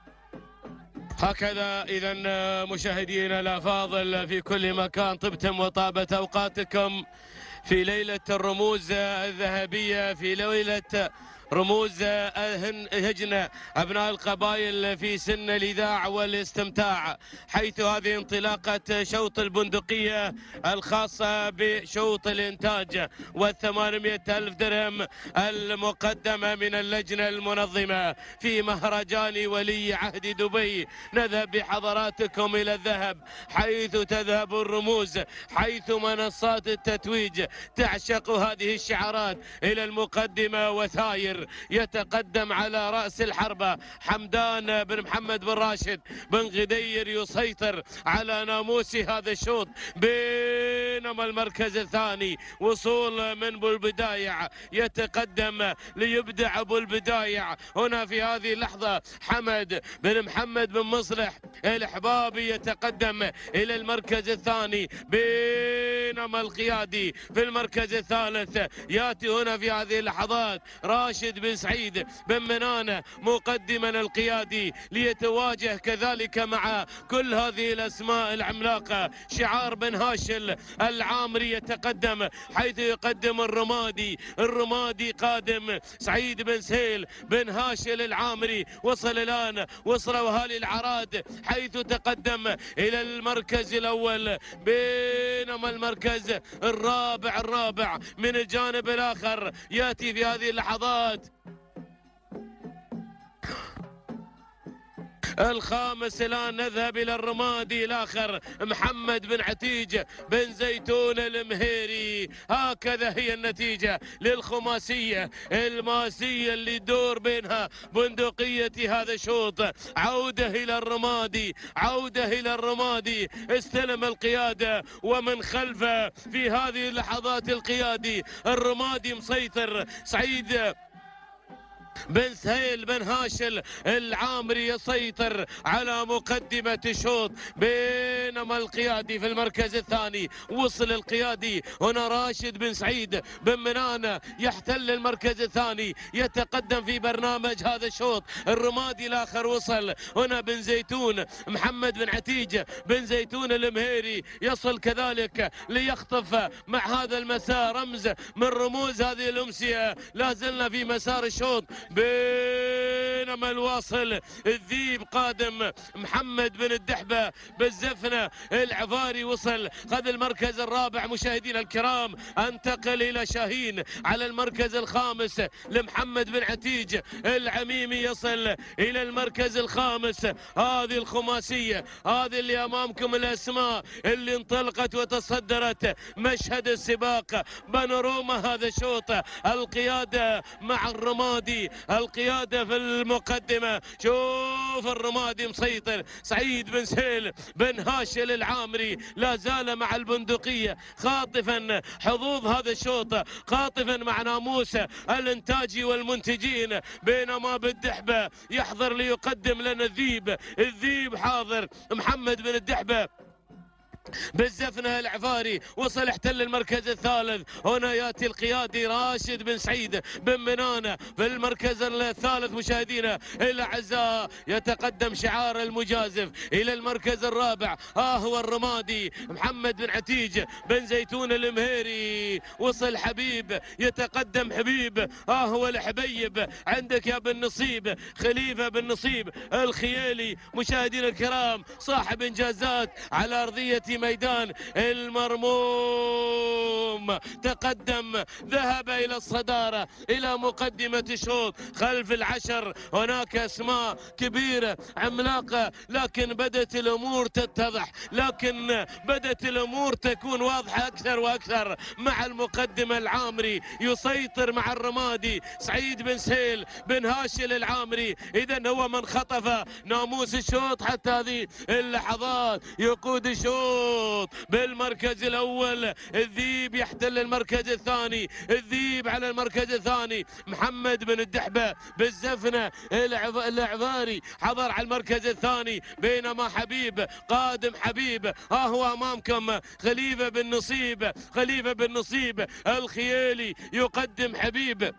S6: هكذا إذا مشاهدينا الأفاضل في كل مكان، طبتم وطابت أوقاتكم في ليلة الرموز الذهبية، في ليلة رموز هجن أبناء القبائل في سن الإذاع والاستمتاع، حيث هذه انطلاقة شوط البندقية الخاصة بشوط الإنتاج والثمانمائة ألف درهم المقدمة من اللجنة المنظمة في مهرجان ولي عهد دبي. نذهب بحضراتكم إلى الذهب، حيث تذهب الرموز، حيث منصات التتويج تعشق هذه الشعارات. إلى المقدمة وثاير يتقدم على رأس الحربة حمدان بن محمد بن راشد بن غدير يسيطر على ناموس هذا الشوط، بينما المركز الثاني وصول من ابو البدايع يتقدم ليبدع ابو البدايع. هنا في هذه اللحظة حمد بن محمد بن مصلح الحبابي يتقدم إلى المركز الثاني، بينما القيادي في المركز الثالث يأتي هنا في هذه اللحظات راشد بن سعيد بن منانة مقدما القيادي ليتواجه كذلك مع كل هذه الأسماء العملاقة. شعار بن هاشل العامري يتقدم، حيث يقدم الرمادي، الرمادي قادم سعيد بن سهيل بن هاشل العامري. وصل الآن وصلوا أهالي العراد، حيث تقدم إلى المركز الأول، بينما المركز الرابع الرابع من الجانب الآخر يأتي في هذه اللحظات الخامس. الآن نذهب إلى الرمادي الآخر محمد بن عتيج بن زيتون المهيري. هكذا هي النتيجة للخماسية الماسية اللي دور بينها بندقية هذا الشوط. عودة إلى الرمادي، عودة إلى الرمادي، استلم القيادة ومن خلفه في هذه اللحظات القيادي. الرمادي مسيطر، سعيد بن سهيل بن هاشل العامري يسيطر على مقدمة الشوط، بينما القيادي في المركز الثاني. وصل القيادي هنا راشد بن سعيد بن منانة يحتل المركز الثاني، يتقدم في برنامج هذا الشوط. الرمادي الآخر وصل هنا بن زيتون محمد بن عتيج بن زيتون المهيري يصل كذلك ليخطف مع هذا المسار رمز من رموز هذه الأمسية. لا زلنا في مسار الشوط، بينما الواصل الذيب قادم محمد بن الدحبة بالزفنة العفاري وصل خذ المركز الرابع. مشاهدينا الكرام انتقل إلى شاهين على المركز الخامس لمحمد بن عتيج العميمي يصل إلى المركز الخامس. هذه الخماسية، هذه اللي أمامكم الأسماء اللي انطلقت وتصدرت مشهد السباق بانوراما هذا الشوط. القيادة مع الرمادي، القيادة في المقدمة. شوف الرمادي مسيطر، سعيد بن سهيل بن هاشل العامري لا زال مع البندقية خاطفا حظوظ هذا الشوط، خاطفا مع ناموس الانتاجي والمنتجين، بينما بالدحبة يحضر ليقدم لنا الذيب. الذيب حاضر محمد بن الدحبة بالزفنة العفاري وصل احتل المركز الثالث. هنا ياتي القيادي راشد بن سعيد بن منانة في المركز الثالث. مشاهدينا الاعزاء يتقدم شعار المجازف الى المركز الرابع. ها هو الرمادي محمد بن عتيج بن زيتون المهيري. وصل حبيب، يتقدم حبيب. ها هو الحبيب عندك يا بن نصيب، خليفة بن نصيب الخيالي. مشاهدينا الكرام صاحب انجازات على ارضية ميدان المرموم، تقدم ذهب إلى الصدارة إلى مقدمة الشوط. خلف العشر هناك أسماء كبيرة عملاقة، لكن بدت الأمور تتضح، لكن بدت الأمور تكون واضحة أكثر وأكثر مع المقدمة. العامري يسيطر مع الرمادي، سعيد بن سهيل بن هاشل العامري. إذن هو من خطف ناموس الشوط حتى هذه اللحظات، يقود الشوط
S4: الشوط. بالمركز الأول الذيب يحتل المركز الثاني، الذيب على المركز الثاني، محمد بن الدحبة بالزفنة العفاري حضر على المركز الثاني، بينما حبيب قادم حبيب ها هو أمامكم خليفة بن نصيب، خليفة بن نصيب الخيالي يقدم حبيب.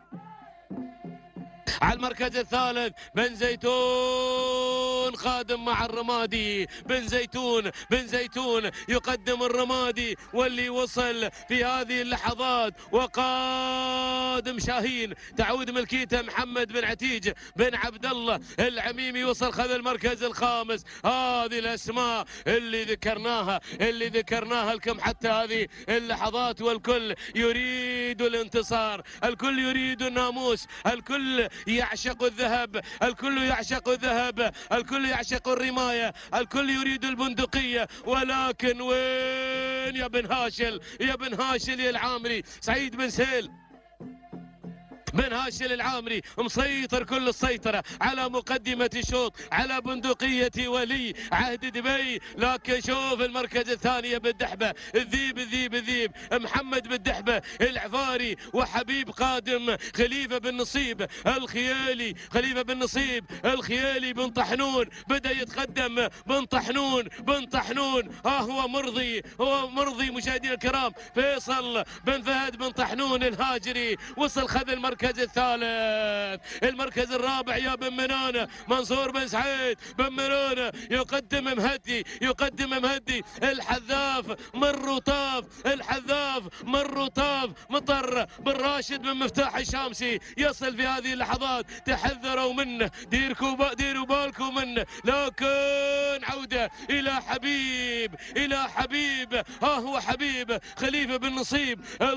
S4: على المركز الثالث بن زيتون خادم مع الرمادي، بن زيتون بن زيتون يقدم الرمادي، واللي وصل في هذه اللحظات وقادم شاهين تعود ملكيته محمد بن عتيج بن عبد الله العميمي، وصل خذ المركز الخامس. هذه الاسماء اللي ذكرناها اللي ذكرناها لكم حتى هذه اللحظات، والكل يريد الانتصار، الكل يريد الناموس، الكل يعشق الذهب، الكل يعشق الذهب، الكل يعشق الرماية، الكل يريد البندقية. ولكن وين يا بن هاشل، يا بن هاشل يا العامري، سعيد بن سهيل بن هاشل العامري مسيطر كل السيطرة على مقدمة الشوط، على بندقية ولي عهد دبي. لكن شوف المركز الثاني بالدحبة، الذيب الذيب الذيب محمد بالدحبة العفاري، وحبيب قادم خليفة بن نصيب الخيالي، خليفة بن نصيب الخيالي بن طحنون بدأ يتقدم، بن طحنون بن طحنون ها هو مرضي، هو مرضي مشاهدينا الكرام. فيصل بن فهد بن طحنون الهاجري وصل خذ المركز المركز الثالث. المركز الرابع يا بن منانة منصور بن سعيد بن منانة يقدم مهدي، يقدم مهدي الحذاف مر وطاف، الحذاف مر وطاف مطر بن راشد بن مفتاح الشامسي يصل في هذه اللحظات. تحذروا منه، ديركوا ديروا بالكم منه. لكن عودة إلى حبيب، إلى حبيب، ها هو حبيب خليفة بن نصيب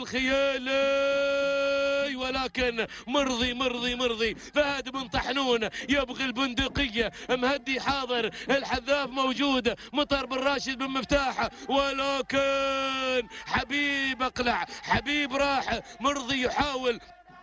S4: الخيالي، ولكن مرضي مرضي مرضي. فهد بن طحنون يبغي البندقية، مهدي حاضر، الحذاف موجود، مطر بن راشد بن مفتاح، ولكن حبيب اقلع، حبيب راح، مرضي يحاول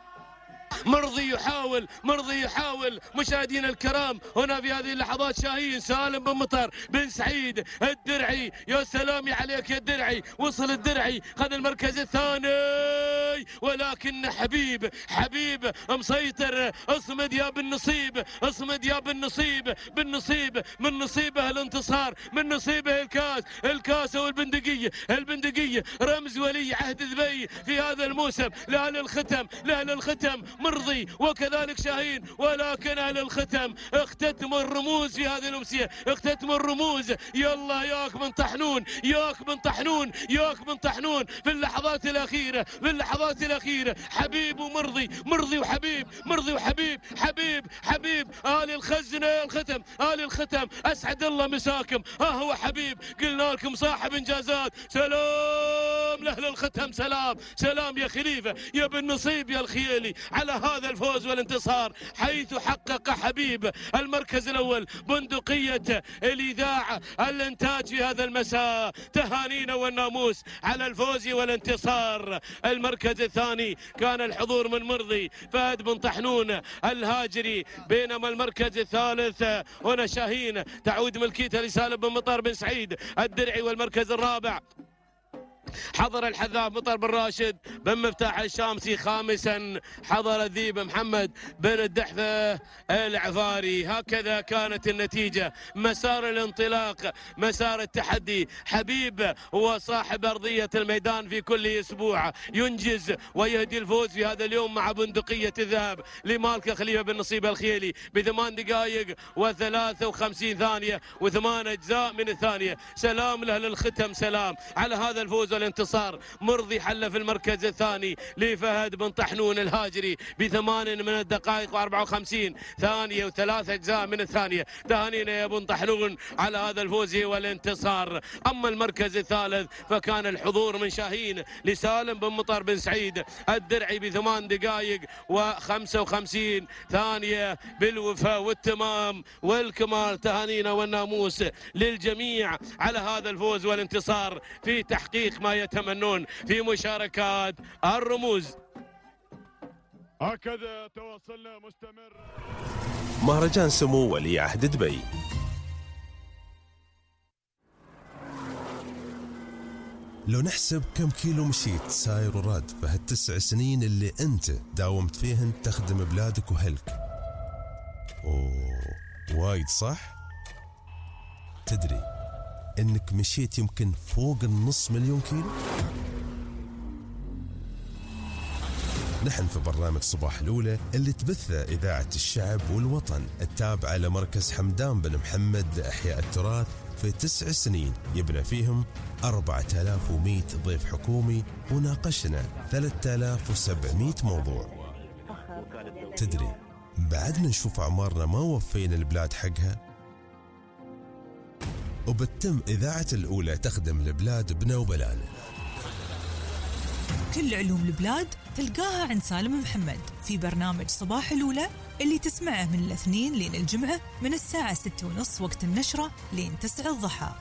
S4: مرضي يحاول مرضي يحاول مشاهدينا الكرام هنا في هذه اللحظات. شاهين سالم بن مطر بن سعيد الدرعي، يا سلامي عليك يا الدرعي، وصل الدرعي خذ المركز الثاني، ولكن حبيب حبيب مسيطر. اصمد يا بن نصيب، اصمد يا بن نصيب، بن نصيب من نصيبه الانتصار، من نصيبه الكاس، الكاس والبندقية، البندقية رمز ولي عهد ذبي في هذا الموسم لأهل الختم، لأهل الختم مرضي وكذلك شاهين. ولكن أهل الختم اختتموا الرموز في هذه الأمسية، اختتموا الرموز. يلا ياك من طحنون، ياك من طحنون، ياك من طحنون في اللحظات الأخيرة، في اللحظات الأخيرة. حبيب ومرضي، مرضي وحبيب، مرضي وحبيب، حبيب حبيب. آل الخزنة الختم، آل الختم أسعد الله مساكم. ها هو حبيب، قلنا لكم صاحب إنجازات. سلام لأهل الختم، سلام سلام يا خليفة يا بن نصيب يا الخيالي على هذا الفوز والانتصار، حيث حقق حبيب المركز الأول. بندقية الإذاعة الإنتاج في هذا المساء، تهانينا والناموس على الفوز والانتصار. المركز الثاني كان الحضور من مرضي فهد بن طحنون الهاجري، بينما المركز الثالث هنا شاهين تعود ملكيته لسالم بن مطر بن سعيد الدرعي. والمركز الرابع حضر الحذاف مطر بن راشد بن مفتاح الشامسي. خامسا حضر الذيب محمد بن الدحفة العفاري. هكذا كانت النتيجة، مسار الانطلاق، مسار التحدي. حبيب هو صاحب أرضية الميدان في كل أسبوع، ينجز ويهدي الفوز في هذا اليوم مع بندقية الذهب لمالك خليفة بن نصيب الخيالي بثمان دقائق وثلاثة وخمسين ثانية وثمان أجزاء من الثانية. سلام لأهل الختم، سلام على هذا الفوز والانتصار. مرضي حل في المركز الثاني لفهد بن طحنون الهاجري بثمان من الدقائق وأربعة وخمسين ثانية وثلاثة أجزاء من الثانية. تهانينا يا بن طحنون على هذا الفوز والانتصار. أما المركز الثالث فكان الحضور من شاهين لسالم بن مطر بن سعيد الدرعي بثمان دقائق وخمسة وخمسين ثانية بالوفاء والتمام والكمال. تهانينا والناموس للجميع على هذا الفوز والانتصار في تحقيق ما يتمنون في مشاركات الرموز.
S6: هكذا تواصلنا مستمر.
S3: مهرجان سمو ولي عهد دبي. لو نحسب كم كيلو مشيت ساير وراد في هالتسع سنين اللي أنت داومت فيهن تخدم بلادك وهلك، أوه وايد صح؟ تدري إنك مشيت يمكن فوق النص مليون كيلو؟ نحن في برنامج صباح الأولى اللي تبثه إذاعة الشعب والوطن التابعة لمركز حمدان بن محمد لإحياء التراث في تسع سنين يبنى فيهم أربعة آلاف ومئة ضيف حكومي وناقشنا ثلاثة آلاف وسبعمئة موضوع. تدري بعد ما نشوف أعمارنا ما وفينا البلاد حقها، وبتم إذاعة الأولى تخدم البلاد بنا وبلانا.
S7: كل علوم البلاد تلقاها عند سالم محمد في برنامج صباح الأولى اللي تسمعه من الاثنين لين الجمعة من الساعة ستة ونص وقت النشرة لين تسعة الضحى.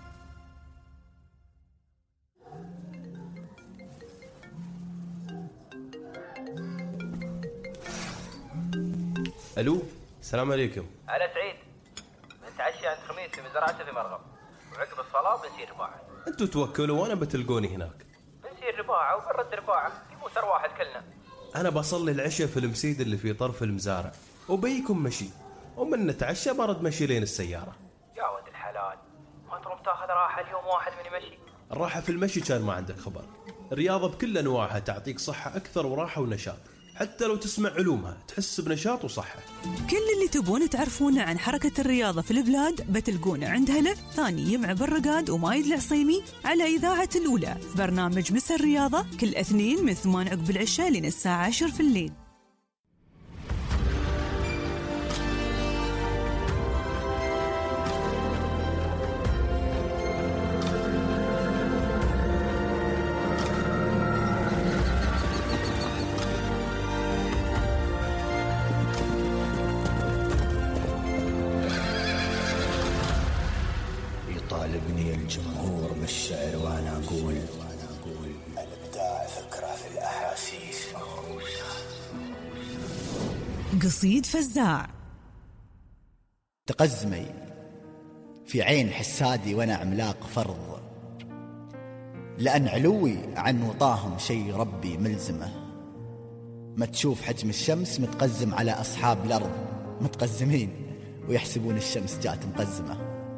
S9: ألو، السلام عليكم.
S11: على سعيد، بنتعشى عند خميس في مزرعته في مرغم، وعقب الصلاة بنسير رباعة.
S9: أنتوا توكلوا وأنا بتلقوني هناك.
S11: بنسير رباعة وبنرد رباعة، يموت واحد كلنا.
S9: أنا بصلي العشاء في المسيد اللي في طرف المزارع، وبيكم مشي، ومن نتعشى برد مشي لين السيارة.
S11: يا ولد الحلال، ما تروم تاخذ راحة اليوم واحد من يمشي؟
S9: الراحة في المشي كان ما عندك خبر. الرياضة بكل أنواعها تعطيك صحة أكثر وراحة ونشاط، حتى لو تسمع علومها تحس بنشاط وصحة.
S7: كل اللي تبون تعرفونه عن حركة الرياضة في البلاد بتلقونه عند هلا ثاني يمع بالرقاد ومايد العصيمي على إذاعة الأولى في برنامج مسا الرياضة كل اثنين من ثمان عقب العشاء لين الساعة عشر في الليل.
S2: يطالبني الجمهور بالشعر وانا اقول الابداع فكره في الاحاسيس مهروسه.
S7: قصيد فزاع.
S12: تقزمي في عين حسادي وانا عملاق فرض، لأن علوي عن وطاهم شي ربي ملزمه. ما تشوف حجم الشمس متقزم على أصحاب الأرض، متقزمين ويحسبون الشمس جات مقزمة.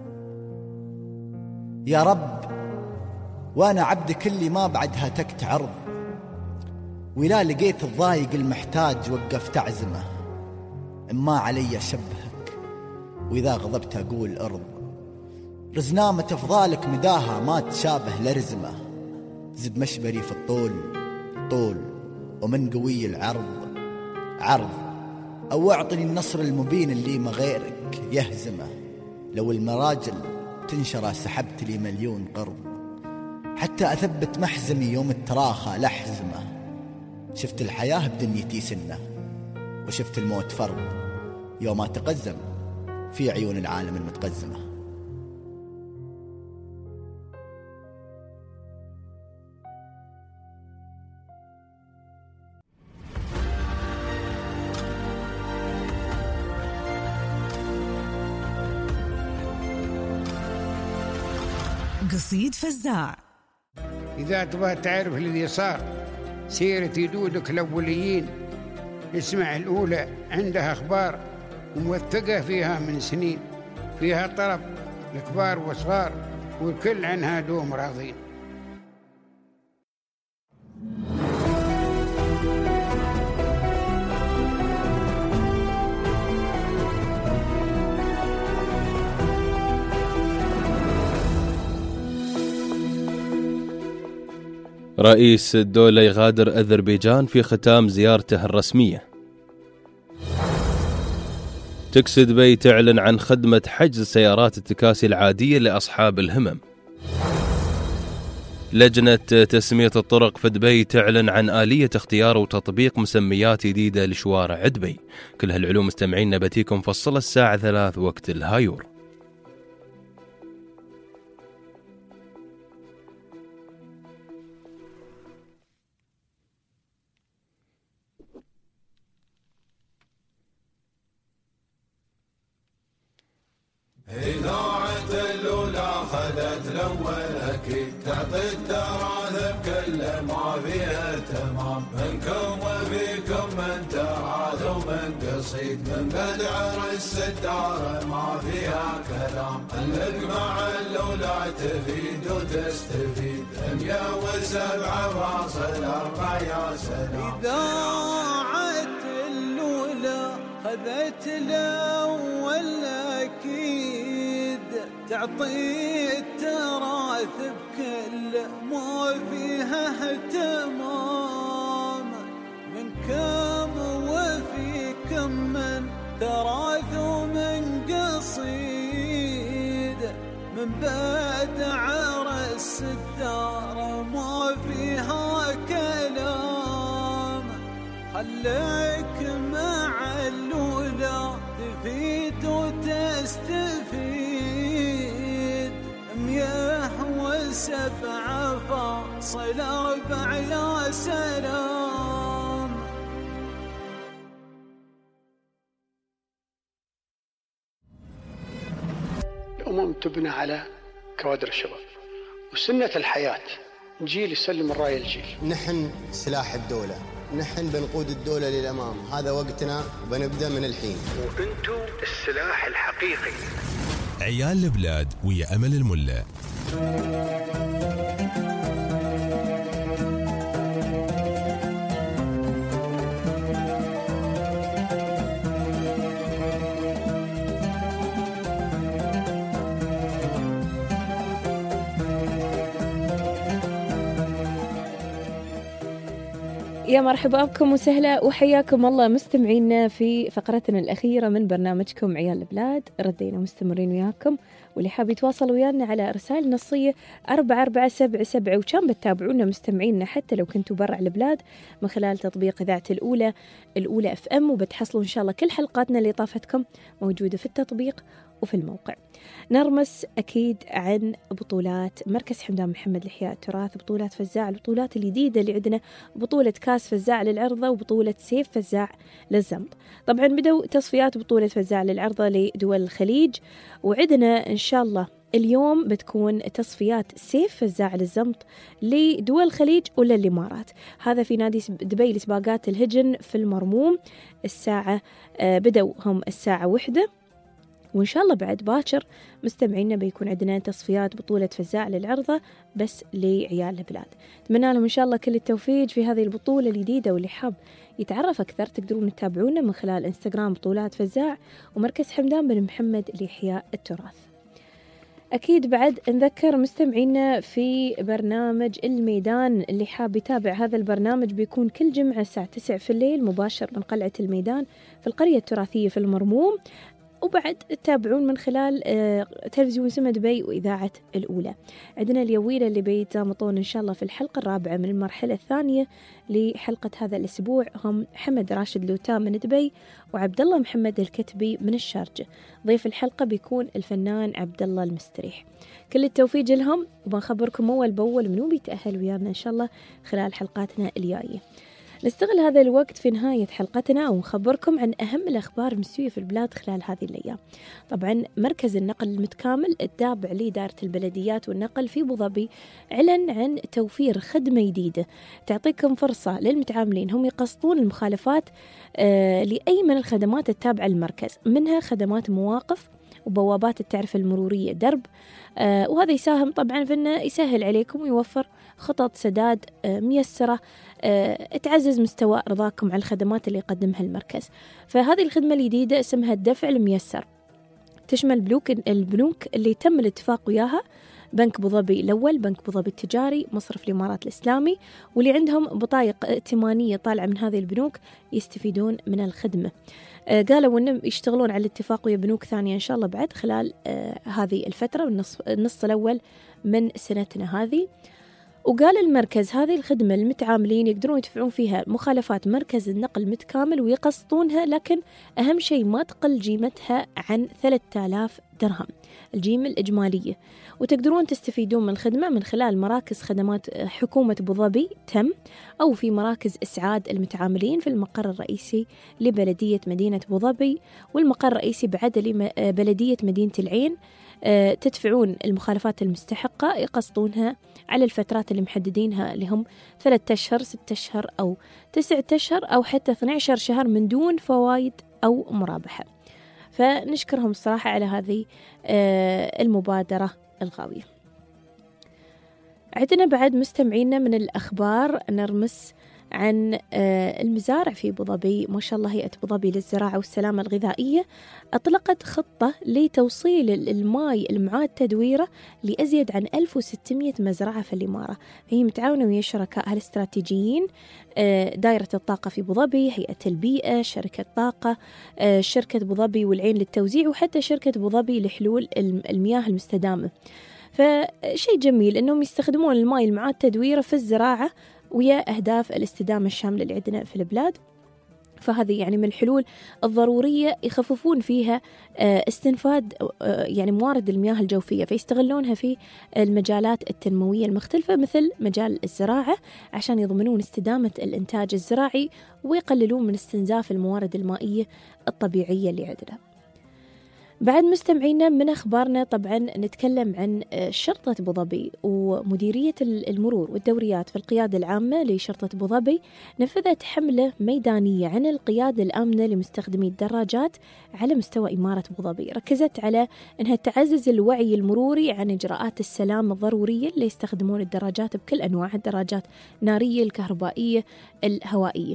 S12: يا رب وأنا عبدك اللي ما بعدها تكت عرض، ولا لقيت الضايق المحتاج وقفت أعزمه. إما علي شبهك وإذا غضبت أقول أرض، رزنامة أفضالك مداها ما تشابه لرزمة. زد مشبري في الطول طول ومن قوي العرض عرض، أو أعطني النصر المبين اللي ما غيرك يهزمه. لو المراجل تنشر سحبت لي مليون قرض، حتى أثبت محزمي يوم التراخى لحزمه. شفت الحياة بدنيتي سنة، وشفت الموت فرض يوم أتقزم في عيون العالم المتقزمة.
S7: قصيد فزاع.
S14: إذا تبغى تعرف اللي صار سيرة جدودك الأوليين، اسمع الأولى، عندها أخبار وموثقة فيها من سنين، فيها طلب الكبار والصغار والكل عنها دوم راضين.
S9: رئيس الدولة يغادر أذربيجان في ختام زيارته الرسمية. تكسي دبي تعلن عن خدمة حجز سيارات التكاسي العادية لأصحاب الهمم. لجنة تسمية الطرق في دبي تعلن عن آلية اختيار وتطبيق مسميات جديدة لشوارع دبي. كل هالعلوم مستمعين نبتيكم فصل الساعة ثلاث وقت الهايور.
S10: إذاعة الأولى خذت الأول
S15: أكيد تعطي التراث بكل ما فيها تمام. منكم وفيكم من تراث ومن قصيد من بدع الستار ما فيها كلام. خلك مع الأولى تفيد وتستفيد دنيا وسبعة فاصل أربعة يا سلام.
S16: إذاعة الأولى خذت الأول أكيد تعطي التراث بكل ما فيها اهتمام. من كم وفيكم من تراث ومن قصيد من بدع رأس الدار ما فيها كلام. خليك مع الأولى تفيد وتستفيد مياه وسبعة فاصل أربع يا سلام.
S17: الأمم تبنى على كوادر الشباب وسنة الحياة، جيل يسلم الراية الجيل.
S2: نحن سلاح الدولة، نحن بنقود الدولة للأمام، هذا وقتنا وبنبدأ من الحين.
S17: وأنتم السلاح الحقيقي.
S3: عيال البلاد ويا أمل الملا.
S19: يا مرحبا بكم وسهلا وحياكم الله مستمعينا في فقرتنا الأخيرة من برنامجكم عيال البلاد. ردينا مستمرين وياكم، واللي حاب يتواصل ويانا على رسائل نصية أربعة أربعة سبعة سبعة، وكان بتتابعونا مستمعينا حتى لو كنتوا برا البلاد من خلال تطبيق إذاعة الأولى الأولى اف ام، وبتحصلوا إن شاء الله كل حلقاتنا اللي طافتكم موجودة في التطبيق وفي الموقع. نرمس أكيد عن بطولات مركز حمدان محمد لإحياء التراث، بطولات فزاع، البطولات الجديدة اللي عندنا بطولة كاس فزاع للعرضة وبطولة سيف فزاع للزمط. طبعا بدأوا تصفيات بطولة فزاع للعرضة لدول الخليج، وعندنا إن شاء الله اليوم بتكون تصفيات سيف فزاع للزمط لدول الخليج ولا الإمارات. هذا في نادي دبي لسباقات الهجن في المرموم. الساعة بدأوا هم الساعة واحدة، وإن شاء الله بعد باكر مستمعينا بيكون عندنا تصفيات بطولة فزاع للعرضة بس لعيال البلاد. أتمنى لهم إن شاء الله كل التوفيق في هذه البطولة الجديدة، واللي حاب يتعرف أكثر تقدرون تتابعونا من خلال إنستغرام بطولات فزاع ومركز حمدان بن محمد لإحياء التراث. أكيد بعد نذكر مستمعينا في برنامج الميدان، اللي حاب يتابع هذا البرنامج بيكون كل جمعة الساعة تسعة في الليل مباشر من قلعة الميدان في القرية التراثية في المرموم، وبعد تتابعون من خلال تلفزيون سما دبي وإذاعة الأولى. عندنا اليويلة اللي بيتزامطون إن شاء الله في الحلقة الرابعة من المرحلة الثانية لحلقة هذا الأسبوع، هم حمد راشد لوتام من دبي وعبد الله محمد الكتبي من الشارجة. ضيف الحلقة بيكون الفنان عبد الله المستريح. كل التوفيق لهم، وبنخبركم أول بأول منو بيتأهل ويانا إن شاء الله خلال حلقاتنا الجاية. نستغل هذا الوقت في نهاية حلقتنا ونخبركم عن أهم الأخبار المستوية في البلاد خلال هذه الأيام. طبعا مركز النقل المتكامل التابع لإدارة البلديات والنقل في أبو ظبي أعلن عن توفير خدمة جديدة تعطيكم فرصة للمتعاملين هم يقسطون المخالفات آه لأي من الخدمات التابعة للمركز، منها خدمات مواقف وبوابات التعرفة المرورية درب، آه وهذا يساهم طبعا في أنه يسهل عليكم ويوفر خطط سداد آه ميسرة آه تعزز مستوى رضاكم على الخدمات اللي يقدمها المركز. فهذه الخدمة الجديدة اسمها الدفع الميسر، تشمل بنوك البنوك اللي تم الاتفاق وياها، بنك أبو ظبي الأول، بنك أبو ظبي التجاري، مصرف الإمارات الإسلامي، واللي عندهم بطايق ائتمانية طالعة من هذه البنوك يستفيدون من الخدمة. آه قالوا إنهم يشتغلون على الاتفاق ويا بنوك ثانية إن شاء الله بعد خلال آه هذه الفترة والنص النص الأول من سنتنا هذه. وقال المركز هذه الخدمة المتعاملين يقدرون يدفعون فيها مخالفات مركز النقل متكامل ويقسطونها، لكن أهم شيء ما تقل جيمتها عن ثلاثة آلاف درهم الجيمة الإجمالية. وتقدرون تستفيدون من الخدمة من خلال مراكز خدمات حكومة أبو ظبي تم، أو في مراكز إسعاد المتعاملين في المقر الرئيسي لبلدية مدينة أبو ظبي، والمقر الرئيسي بعد لبلدية مدينة العين تدفعون المخالفات المستحقة يقسطونها على الفترات اللي محددينها لهم ثلاثة أشهر ستة أشهر أو تسعة أشهر أو حتى اثني عشر شهر من دون فوائد أو مرابحة. فنشكرهم الصراحة على هذه المبادرة الغاوية. عندنا بعد مستمعينا من الأخبار نرمس عن المزارع في أبو ظبي. ما شاء الله هيئة أبو ظبي للزراعة والسلامة الغذائية أطلقت خطة لتوصيل الماء المعاد تدويره لأزيد عن ألف وستمئة مزرعة في الإمارة. فهي متعاونة ويا شركائها الاستراتيجيين، دائرة الطاقة في أبو ظبي، هيئة البيئة، شركة طاقة، شركة أبو ظبي والعين للتوزيع، وحتى شركة أبو ظبي لحلول المياه المستدامة. فشيء جميل أنهم يستخدمون الماء المعاد تدويره في الزراعة ويا أهداف الاستدامة الشاملة اللي عندنا في البلاد. فهذه يعني من الحلول الضرورية يخففون فيها استنفاد يعني موارد المياه الجوفية، فيستغلونها في المجالات التنموية المختلفة مثل مجال الزراعة عشان يضمنون استدامة الإنتاج الزراعي ويقللون من استنزاف الموارد المائية الطبيعية اللي عندنا. بعد مستمعينا من أخبارنا طبعا نتكلم عن شرطة أبو ظبي ومديرية المرور والدوريات في القيادة العامة لشرطة أبو ظبي نفذت حملة ميدانية عن القيادة الآمنة لمستخدمي الدراجات على مستوى إمارة أبو ظبي. ركزت على أنها تعزز الوعي المروري عن إجراءات السلامة الضرورية اللي يستخدمون الدراجات بكل أنواع الدراجات، نارية، الكهربائية، الهوائية.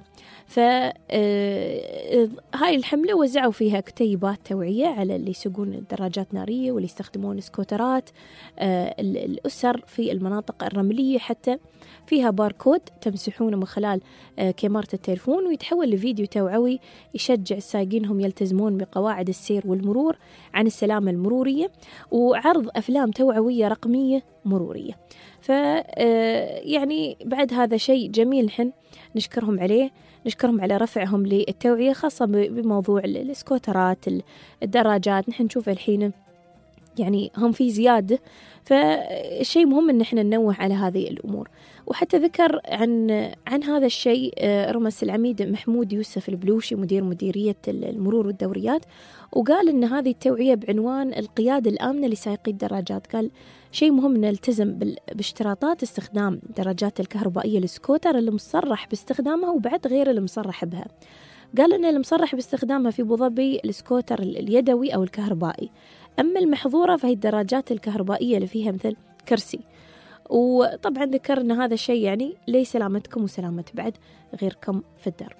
S19: فهاي الحملة وزعوا فيها كتيبات توعية على اللي يسوقون الدراجات نارية واللي يستخدمون سكوترات، الأسر في المناطق الرملية حتى فيها باركود تمسحونه من خلال كاميرا التليفون ويتحول لفيديو توعوي يشجع السائقين هم يلتزمون بقواعد السير والمرور عن السلامة المرورية، وعرض أفلام توعوية رقمية مرورية. ف يعني بعد هذا شيء جميل نحن نشكرهم عليه، نشكرهم على رفعهم للتوعية خاصة بموضوع السكوترات، الدراجات. نحن نشوف الحين يعني هم في زيادة، فالشيء مهم ان احنا ننوه على هذه الامور. وحتى ذكر عن عن هذا الشيء رمس العميد محمود يوسف البلوشي مدير مديرية المرور والدوريات، وقال ان هذه التوعية بعنوان القيادة الآمنة لسائقي الدراجات. قال شيء مهم نلتزم باشتراطات استخدام الدراجات الكهربائية السكوتر اللي مصرح باستخدامها وبعد غير اللي مصرح بها. قال ان اللي مصرح باستخدامها في أبو ظبي السكوتر اليدوي او الكهربائي، أما المحظورة فهي الدراجات الكهربائية اللي فيها مثل كرسي. وطبعا ذكر أن هذا الشيء يعني ليس سلامتكم وسلامة بعد غيركم في الدرب.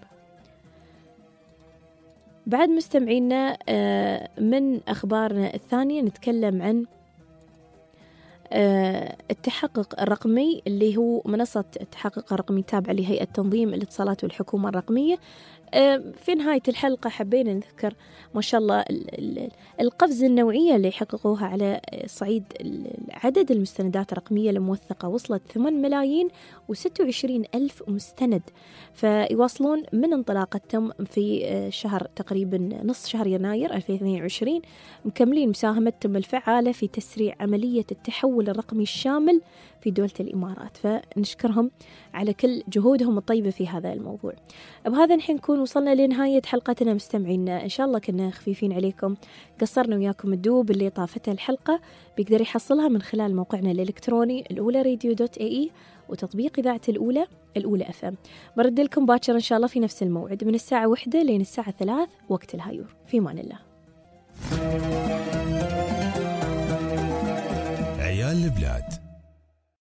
S19: بعد مستمعينا من أخبارنا الثانية نتكلم عن التحقق الرقمي اللي هو منصة التحقق الرقمي تابعة لهيئة تنظيم الاتصالات والحكومة الرقمية. في نهاية الحلقة حبينا نذكر ما شاء الله القفزة النوعية اللي حققوها على صعيد عدد المستندات الرقمية الموثقة، وصلت ثمانية ملايين وستة وعشرين ألف مستند. فيواصلون من انطلاقتهم في شهر تقريبا نص شهر يناير ألفين واثنين وعشرين، مكملين مساهمتهم الفعالة في تسريع عملية التحول الرقمي الشامل في دولة الإمارات. فنشكرهم على كل جهودهم الطيبة في هذا الموضوع. بهذا نحن نكون وصلنا لنهاية حلقتنا مستمعينا، إن شاء الله كنا خفيفين عليكم، قصرنا وياكم الدوب اللي طافتها الحلقة بيقدر يحصلها من خلال موقعنا الإلكتروني الأولى راديو دوت اي اي وتطبيق إذاعة الأولى الأولى أف أم. برد لكم باكر إن شاء الله في نفس الموعد من الساعة واحدة لين الساعة ثلاث وقت الهايور. في مان الله.